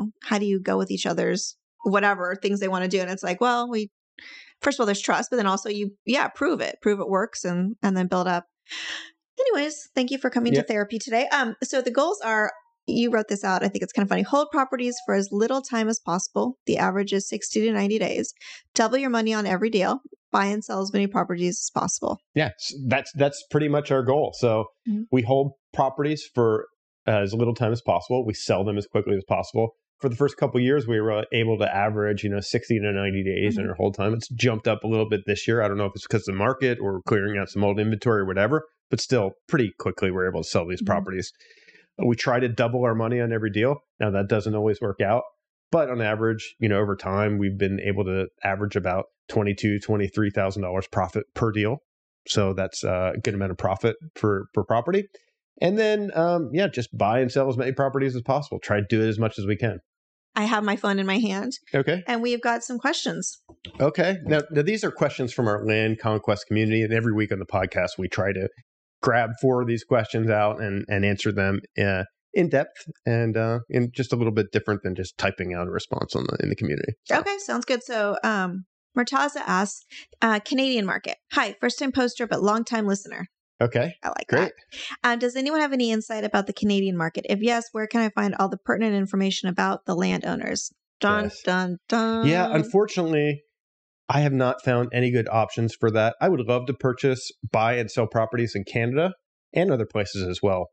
S1: go with each other's whatever things they want to do? And it's like, well, first of all, there's trust, but then also prove it works and then build up. Anyways, thank you for coming to therapy today. So the goals are, you wrote this out. I think it's kind of funny. Hold properties for as little time as possible. The average is 60 to 90 days. Double your money on every deal. Buy and sell as many properties as possible.
S2: Yeah, that's pretty much our goal. So we hold properties for as little time as possible. We sell them as quickly as possible. For the first couple of years, we were able to average, 60 to 90 days in our hold time. It's jumped up a little bit this year. I don't know if it's because of the market or clearing out some old inventory or whatever, but still pretty quickly we're able to sell these properties. We try to double our money on every deal. Now that doesn't always work out, but on average, over time, we've been able to average about $22,000, $23,000 profit per deal. So that's a good amount of profit per property. And then, just buy and sell as many properties as possible. Try to do it as much as we can.
S1: I have my phone in my hand.
S2: Okay.
S1: And we've got some questions.
S2: Okay. Now these are questions from our Land Conquest community. And every week on the podcast, we try to grab 4 of these questions out and answer them in depth and in just a little bit different than just typing out a response in the community. So.
S1: Okay, sounds good. So Murtaza asks, Canadian market. Hi, first time poster, but long time listener.
S2: Okay.
S1: I like that. Does anyone have any insight about the Canadian market? If yes, where can I find all the pertinent information about the landowners? Dun, dun, dun.
S2: Yeah, unfortunately, I have not found any good options for that. I would love to buy and sell properties in Canada and other places as well. But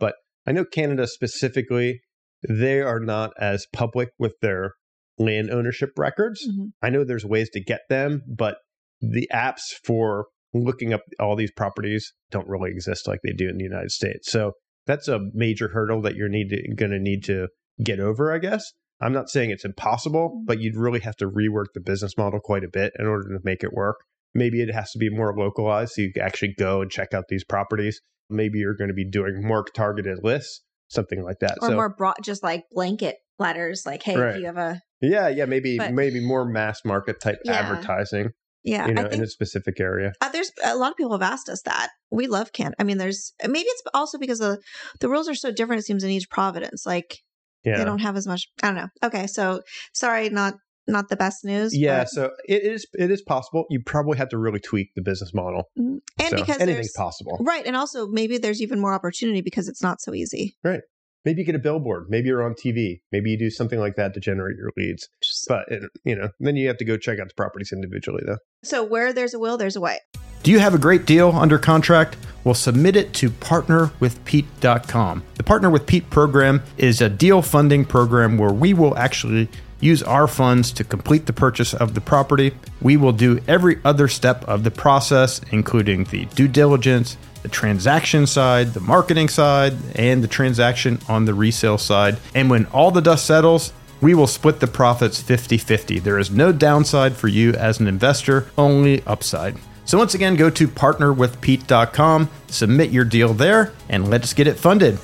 S2: I know Canada specifically, they are not as public with their land ownership records. Mm-hmm. I know there's ways to get them, but the apps for looking up all these properties don't really exist like they do in the United States. So that's a major hurdle that you're going to need to get over, I guess. I'm not saying it's impossible, but you'd really have to rework the business model quite a bit in order to make it work. Maybe it has to be more localized so you can actually go and check out these properties. Maybe you're going to be doing more targeted lists, something like that.
S1: Or more broad, just like blanket letters, like, hey, if you have a...
S2: Yeah, maybe more mass market type advertising.
S1: Yeah,
S2: in a specific area.
S1: There's a lot of people have asked us that. We love Canada. I mean, maybe it's also because the rules are so different, it seems, in each province. Like, they don't have as much. I don't know. Okay, so sorry, not the best news.
S2: Yeah, but so it is possible. You probably have to really tweak the business model.
S1: And so because
S2: anything's possible.
S1: Right. And also maybe there's even more opportunity because it's not so easy.
S2: Right. Maybe you get a billboard. Maybe you're on TV. Maybe you do something like that to generate your leads. But, then you have to go check out the properties individually, though.
S1: So where there's a will, there's a way.
S4: Do you have a great deal under contract? Well, submit it to partnerwithpete.com. The Partner with Pete program is a deal funding program where we will actually use our funds to complete the purchase of the property. We will do every other step of the process, including the due diligence, the transaction side, the marketing side, and the transaction on the resale side. And when all the dust settles, we will split the profits 50-50. There is no downside for you as an investor, only upside. So once again, go to partnerwithpete.com, submit your deal there, and let's get it funded.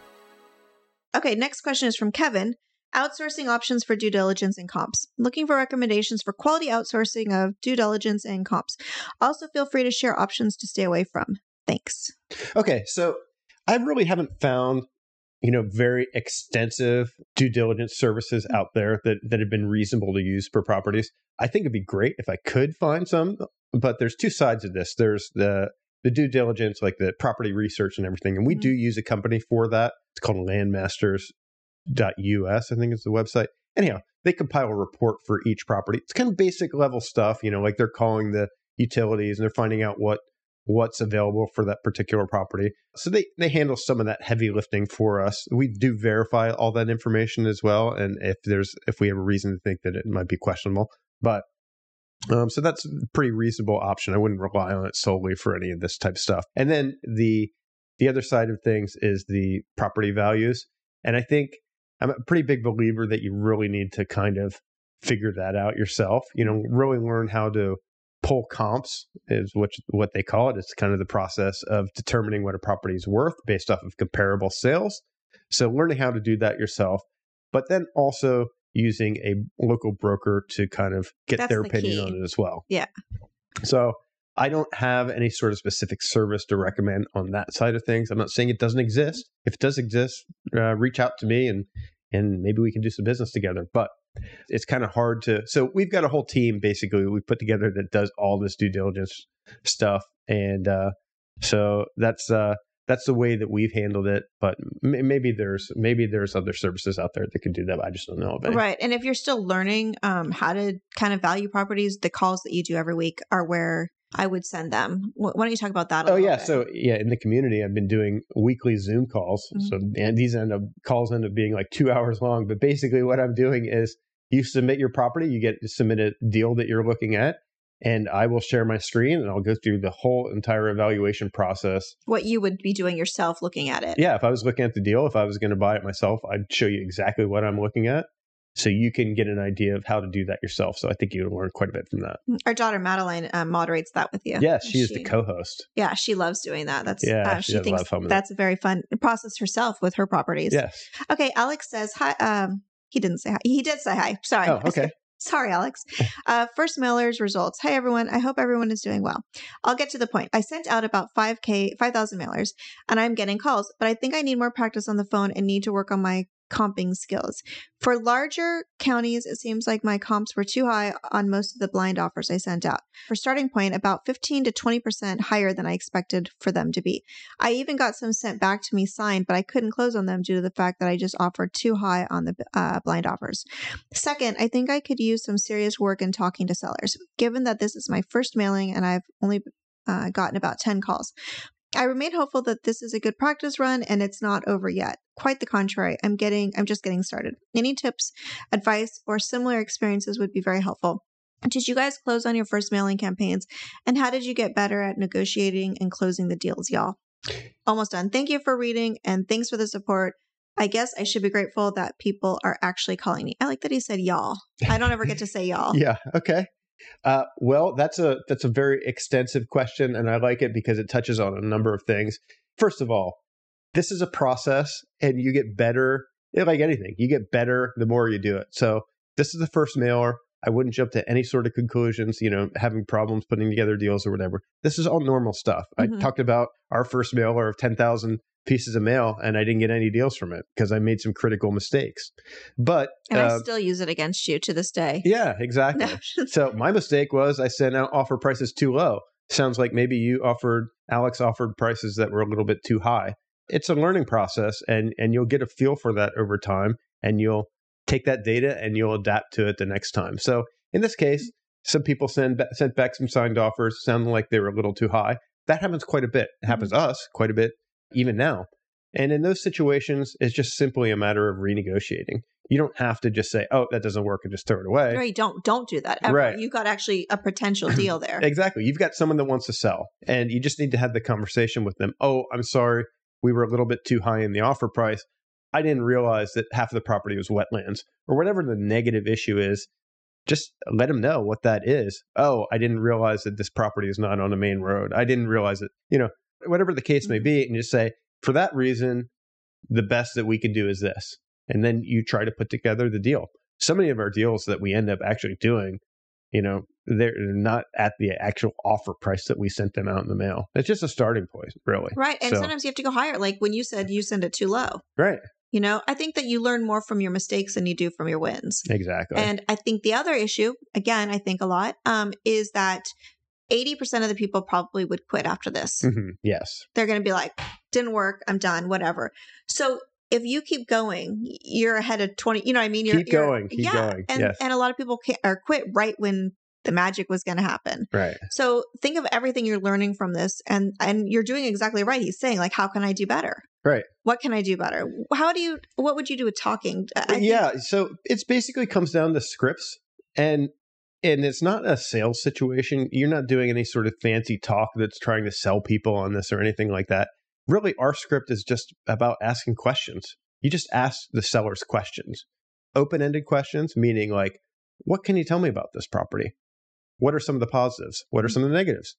S1: Okay, next question is from Kevin. Outsourcing options for due diligence and comps. Looking for recommendations for quality outsourcing of due diligence and comps. Also, feel free to share options to stay away from. Thanks.
S2: Okay, so I really haven't found, very extensive due diligence services out there that have been reasonable to use for properties. I think it'd be great if I could find some, but there's two sides of this. There's the due diligence, like the property research and everything, and we do use a company for that. It's called Landmasters.us, I think is the website. Anyhow, they compile a report for each property. It's kind of basic level stuff, like they're calling the utilities and they're finding out what's available for that particular property. So they handle some of that heavy lifting for us. We do verify all that information as well. And if we have a reason to think that it might be questionable, but so that's a pretty reasonable option. I wouldn't rely on it solely for any of this type of stuff. And then the other side of things is the property values. And I think I'm a pretty big believer that you really need to kind of figure that out yourself, really learn how to pull comps is what they call it. It's kind of the process of determining what a property is worth based off of comparable sales. So learning how to do that yourself, but then also using a local broker to kind of get their opinion on it as well.
S1: Yeah.
S2: So I don't have any sort of specific service to recommend on that side of things. I'm not saying it doesn't exist. If it does exist, reach out to me and maybe we can do some business together. But it's kind of hard to. So we've got a whole team basically we put together that does all this due diligence stuff, and so that's the way that we've handled it. But maybe there's other services out there that can do that. But I just don't know of any.
S1: Right, and if you're still learning how to kind of value properties, the calls that you do every week are where I would send them. Why don't you talk about that a little bit?
S2: So in the community, I've been doing weekly Zoom calls. So and these calls end up being like 2 hours long. But basically what I'm doing is you submit your property, you get to submit a deal that you're looking at, and I will share my screen and I'll go through the whole entire evaluation process.
S1: What you would be doing yourself looking at it.
S2: Yeah, if I was looking at the deal, if I was going to buy it myself, I'd show you exactly what I'm looking at. So you can get an idea of how to do that yourself. So I think you would learn quite a bit from that.
S1: Our daughter Madeline moderates that with you.
S2: Yes, she is the co-host.
S1: Yeah, she loves doing that.
S2: She thinks a lot of fun with
S1: that's a very fun process herself with her properties.
S2: Yes.
S1: Okay, Alex says hi. He didn't say hi. He did say hi. Sorry.
S2: Oh, okay.
S1: Sorry, Alex. First mailers results. Hi, everyone. I hope everyone is doing well. I'll get to the point. I sent out about 5,000 mailers, and I'm getting calls, but I think I need more practice on the phone and need to work on my comping skills. For larger counties, it seems like my comps were too high on most of the blind offers I sent out. For starting point, about 15 to 20% higher than I expected for them to be. I even got some sent back to me signed, but I couldn't close on them due to the fact that I just offered too high on the blind offers. Second, I think I could use some serious work in talking to sellers. Given that this is my first mailing and I've only gotten about 10 calls, I remain hopeful that this is a good practice run and it's not over yet. Quite the contrary. I'm just getting started. Any tips, advice, or similar experiences would be very helpful. Did you guys close on your first mailing campaigns? And how did you get better at negotiating and closing the deals, y'all? Almost done. Thank you for reading and thanks for the support. I guess I should be grateful that people are actually calling me. I like that he said y'all. I don't ever get to say y'all.
S2: Yeah. Okay. Well, that's a very extensive question, and I like it because it touches on a number of things. First of all, this is a process, and you get better. Like anything, you get better the more you do it. So this is the first mailer. I wouldn't jump to any sort of conclusions, having problems putting together deals or whatever. This is all normal stuff. Mm-hmm. I talked about our first mailer of 10,000 pieces of mail, and I didn't get any deals from it because I made some critical mistakes. But
S1: I still use it against you to this day.
S2: Yeah, exactly. So my mistake was I sent out offer prices too low. Sounds like maybe Alex offered prices that were a little bit too high. It's a learning process, and you'll get a feel for that over time, and you'll take that data and you'll adapt to it the next time. So in this case, some people sent back some signed offers sounding like they were a little too high. That happens quite a bit. It happens to us quite a bit, even now. And in those situations, it's just simply a matter of renegotiating. You don't have to just say, oh, that doesn't work and just throw it away.
S1: Right. Don't do that ever. Right. You've got actually a potential deal there.
S2: Exactly. You've got someone that wants to sell, and you just need to have the conversation with them. Oh, I'm sorry. We were a little bit too high in the offer price. I didn't realize that half of the property was wetlands, or whatever the negative issue is. Just let them know what that is. Oh, I didn't realize that this property is not on a main road. I didn't realize it, whatever the case may be. And just say, for that reason, the best that we can do is this. And then you try to put together the deal. So many of our deals that we end up actually doing, they're not at the actual offer price that we sent them out in the mail. It's just a starting point, really.
S1: Right. And sometimes you have to go higher. Like when you said you send it too low.
S2: Right.
S1: I think that you learn more from your mistakes than you do from your wins.
S2: Exactly.
S1: And I think the other issue, again, I think a lot, is that 80% of the people probably would quit after this.
S2: Mm-hmm. Yes.
S1: They're going to be like, didn't work. I'm done, whatever. So if you keep going, you're ahead of 20, you know what I mean?
S2: Keep going.
S1: And a lot of people quit right when the magic was going to happen.
S2: Right.
S1: So think of everything you're learning from this, and you're doing exactly right. He's saying, like, how can I do better?
S2: Right.
S1: What can I do better? What would you do with talking?
S2: So it's basically comes down to scripts, and it's not a sales situation. You're not doing any sort of fancy talk that's trying to sell people on this or anything like that. Really, our script is just about asking questions. You just ask the sellers questions, open-ended questions, meaning like, what can you tell me about this property? What are some of the positives? What are some of the negatives?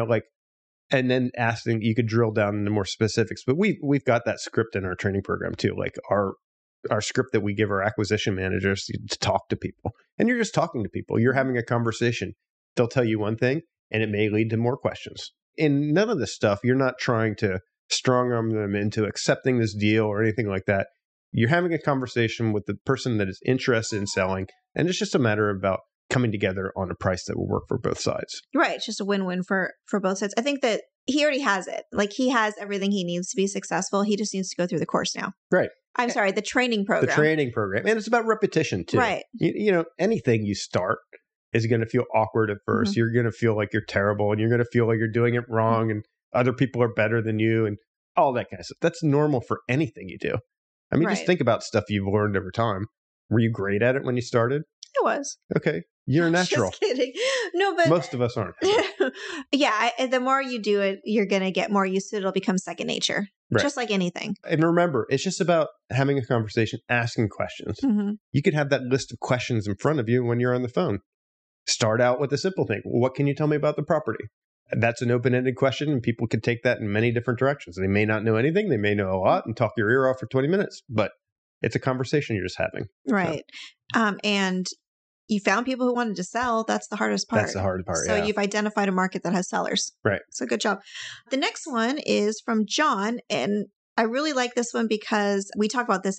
S2: And then asking, you could drill down into more specifics. But we've got that script in our training program too, like our script that we give our acquisition managers to talk to people. And you're just talking to people. You're having a conversation. They'll tell you one thing, and it may lead to more questions. In none of this stuff, you're not trying to strong arm them into accepting this deal or anything like that. You're having a conversation with the person that is interested in selling, and it's just a matter about coming together on a price that will work for both sides.
S1: Right. It's just a win-win for both sides. I think that he already has it. Like, he has everything he needs to be successful. He just needs to go through the course now.
S2: Right.
S1: I'm sorry, the training program.
S2: The training program. And it's about repetition too.
S1: Right.
S2: Anything you start is going to feel awkward at first. Mm-hmm. You're going to feel like you're terrible, and you're going to feel like you're doing it wrong, and other people are better than you, and all that kind of stuff. That's normal for anything you do. I mean, Just think about stuff you've learned over time. Were you great at it when you started?
S1: I was.
S2: Okay. You're natural.
S1: Just kidding. No, but
S2: most of us aren't.
S1: Yeah. The more you do it, you're going to get more used to it. It'll become second nature, just like anything.
S2: And remember, it's just about having a conversation, asking questions. Mm-hmm. You could have that list of questions in front of you when you're on the phone. Start out with a simple thing. What can you tell me about the property? That's an open-ended question, and people can take that in many different directions. They may not know anything. They may know a lot and talk your ear off for 20 minutes, but it's a conversation you're just having.
S1: Right. So. And you found people who wanted to sell. That's the hardest part.
S2: That's the hard part,
S1: So you've identified a market that has sellers.
S2: Right.
S1: So good job. The next one is from John, and I really like this one because we talk about this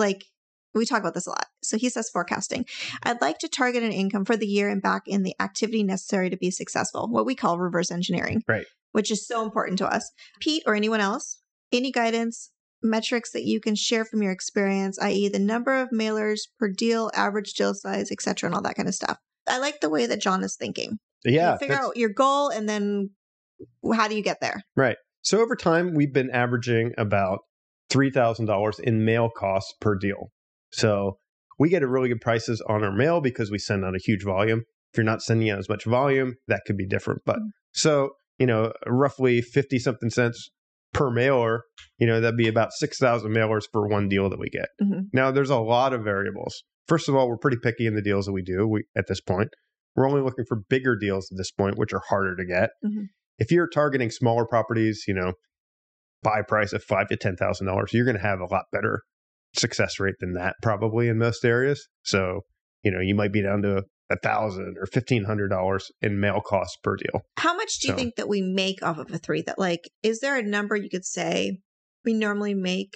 S1: we talk about this a lot. So he says forecasting. I'd like to target an income for the year and back in the activity necessary to be successful, what we call reverse engineering,
S2: right?
S1: Which is so important to us. Pete or anyone else, any guidance, metrics that you can share from your experience, i.e. the number of mailers per deal, average deal size, etc., and all that kind of stuff. I like the way that John is thinking.
S2: Yeah.
S1: You figure out your goal, and then how do you get there?
S2: Right. So over time, we've been averaging about $3,000 in mail costs per deal. So we get a really good prices on our mail because we send out a huge volume. If you're not sending out as much volume, that could be different. But so, roughly 50 something cents per mailer, that'd be about 6,000 mailers for one deal that we get. Now, there's a lot of variables. First of all, we're pretty picky in the deals that we do at this point. We're only looking for bigger deals at this point, which are harder to get. If you're targeting smaller properties, buy price of $5,000 to $10,000, you're going to have a lot better success rate than that probably in most areas. So, you might be down to $1,000 or $1,500 in mail costs per deal.
S1: How much do you think that we make off of a 3? That is there a number you could say we normally make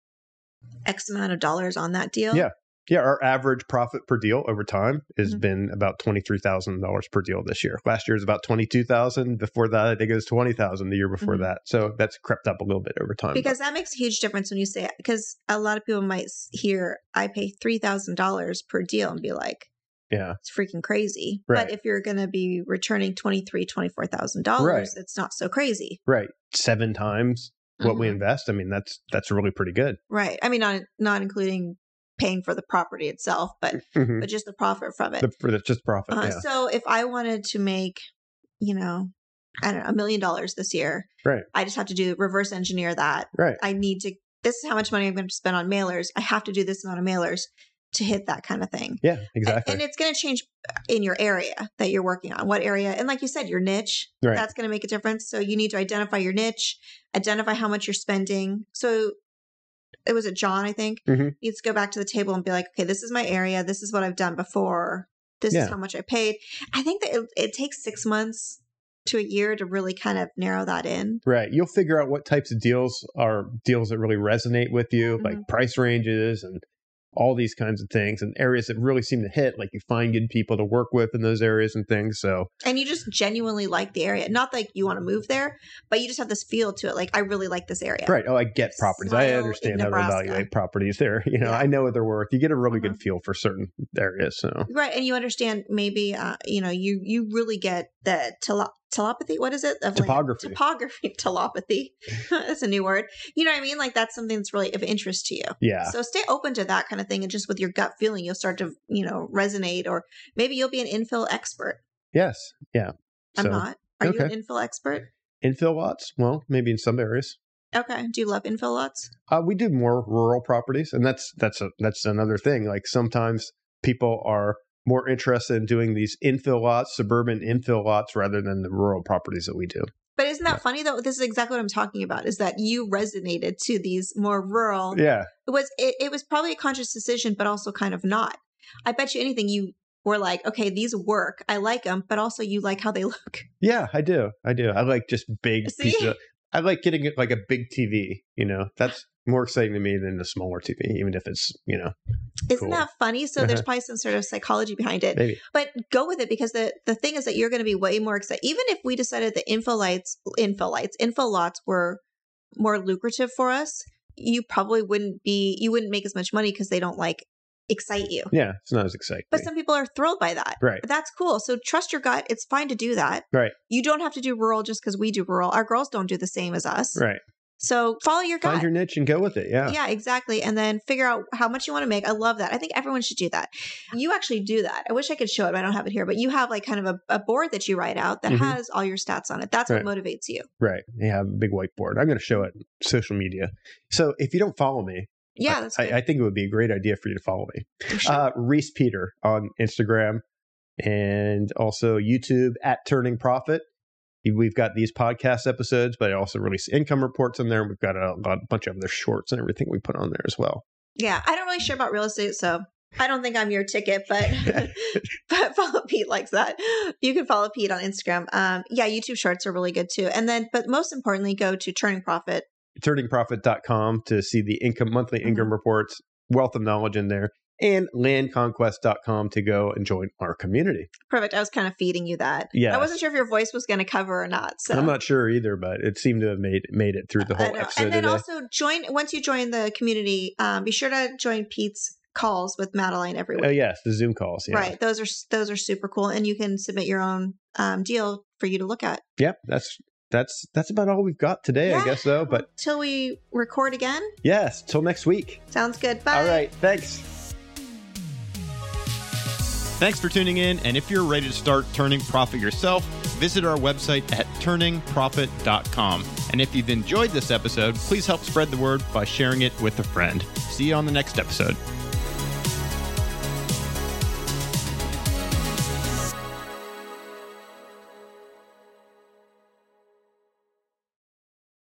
S1: X amount of dollars on that deal?
S2: Yeah, our average profit per deal over time has been about $23,000 per deal this year. Last year was about $22,000. Before that, I think it was $20,000 the year before that. So that's crept up a little bit over time.
S1: Because that makes a huge difference when you say it. Because a lot of people might hear, I pay $3,000 per deal and be like, yeah, it's freaking crazy. Right. But if you're going to be returning $23,000, $24,000, it's not so crazy.
S2: Right. 7 times what we invest. I mean, that's really pretty good.
S1: Right. I mean, not including paying for the property itself, but just the profit from it.
S2: Just profit. Yeah.
S1: So if I wanted to make, I don't know, $1 million this year, I just have to do reverse engineer that. I need to, this is how much money I'm going to spend on mailers. I have to do this amount of mailers to hit that kind of thing.
S2: Yeah, exactly.
S1: And it's going to change in your area that you're working on. What area? And like you said, your niche, that's going to make a difference. So you need to identify your niche, identify how much you're spending. So it was at John, I think. Needs to go back to the table and be like, okay, this is my area. This is what I've done before. This is how much I paid. I think that it takes 6 months to a year to really kind of narrow that in. Right.
S2: You'll figure out what types of deals are deals that really resonate with you, like price ranges and all these kinds of things, and areas that really seem to hit, like you find good people to work with in those areas and things. So,
S1: and you just genuinely like the area, not like you want to move there, but you just have this feel to it. Like, I really like this area.
S2: Right. Oh, I get properties. I understand how to evaluate properties there. I know what they're worth. You get a really good feel for certain areas. So,
S1: right. And you understand maybe, you really get the telepathy. What is it?
S2: Topography.
S1: Telepathy. That's a new word. You know what I mean? Like, that's something that's really of interest to you.
S2: Yeah.
S1: So stay open to that kind of thing. And just with your gut feeling, you'll start to, resonate, or maybe you'll be an infill expert.
S2: Yes. Yeah.
S1: I'm not. Are you an infill expert?
S2: Infill lots? Well, maybe in some areas.
S1: Okay. Do you love infill lots?
S2: We do more rural properties, and that's another thing. Like, sometimes people are more interested in doing these infill lots, suburban infill lots, rather than the rural properties that we do.
S1: But isn't that funny though? This is exactly what I'm talking about, is that you resonated to these more rural.
S2: Yeah.
S1: It was probably a conscious decision, but also kind of not. I bet you anything you were like, okay, these work. I like them, but also you like how they look.
S2: Yeah, I do. I like just big pieces. I like getting it like a big TV, that's more exciting to me than the smaller TV, even if it's,
S1: Isn't cool. That funny? So there's probably some sort of psychology behind it.
S2: Maybe.
S1: But go with it, because the thing is that you're going to be way more excited. Even if we decided that infill lots were more lucrative for us, you probably wouldn't make as much money because they don't excite you.
S2: Yeah, it's not as exciting.
S1: But some people are thrilled by that.
S2: Right.
S1: But that's cool. So trust your gut. It's fine to do that.
S2: Right.
S1: You don't have to do rural just because we do rural. Our girls don't do the same as us.
S2: Right.
S1: So follow your gut.
S2: Find your niche and go with it. Yeah.
S1: Yeah, exactly. And then figure out how much you want to make. I love that. I think everyone should do that. You actually do that. I wish I could show it, but I don't have it here. But you have kind of a board that you write out that has all your stats on it. That's what motivates you.
S2: Right. You have a big whiteboard. I'm going to show it on social media. So if you don't follow me,
S1: that's
S2: I think it would be a great idea for you to follow me.
S1: Sure.
S2: Reese Peter on Instagram and also YouTube at Turning Profit. We've got these podcast episodes, but I also release income reports in there. And we've got a bunch of other shorts and everything we put on there as well.
S1: Yeah. I don't really share about real estate, so I don't think I'm your ticket, but but follow Pete likes that. You can follow Pete on Instagram. YouTube shorts are really good too. And then, but most importantly, go to Turning Profit.
S2: TurningProfit.com to see the monthly income reports, wealth of knowledge in there, and landconquest.com to go and join our community.
S1: Perfect. I was kind of feeding you that.
S2: Yeah.
S1: I wasn't sure if your voice was going to cover or not. So
S2: I'm not sure either, but it seemed to have made it through the whole episode.
S1: And then
S2: today.
S1: Also once you join the community, be sure to join Pete's calls with Madeline every week.
S2: Oh yes, the Zoom calls. Yeah.
S1: Right. Those are super cool, and you can submit your own deal for you to look at.
S2: Yep, that's that's about all we've got today, I guess, though. But
S1: till we record again?
S2: Yes, till next week.
S1: Sounds good. Bye.
S2: All right. Thanks.
S4: Thanks for tuning in. And if you're ready to start turning profit yourself, visit our website at turningprofit.com. And if you've enjoyed this episode, please help spread the word by sharing it with a friend. See you on the next episode.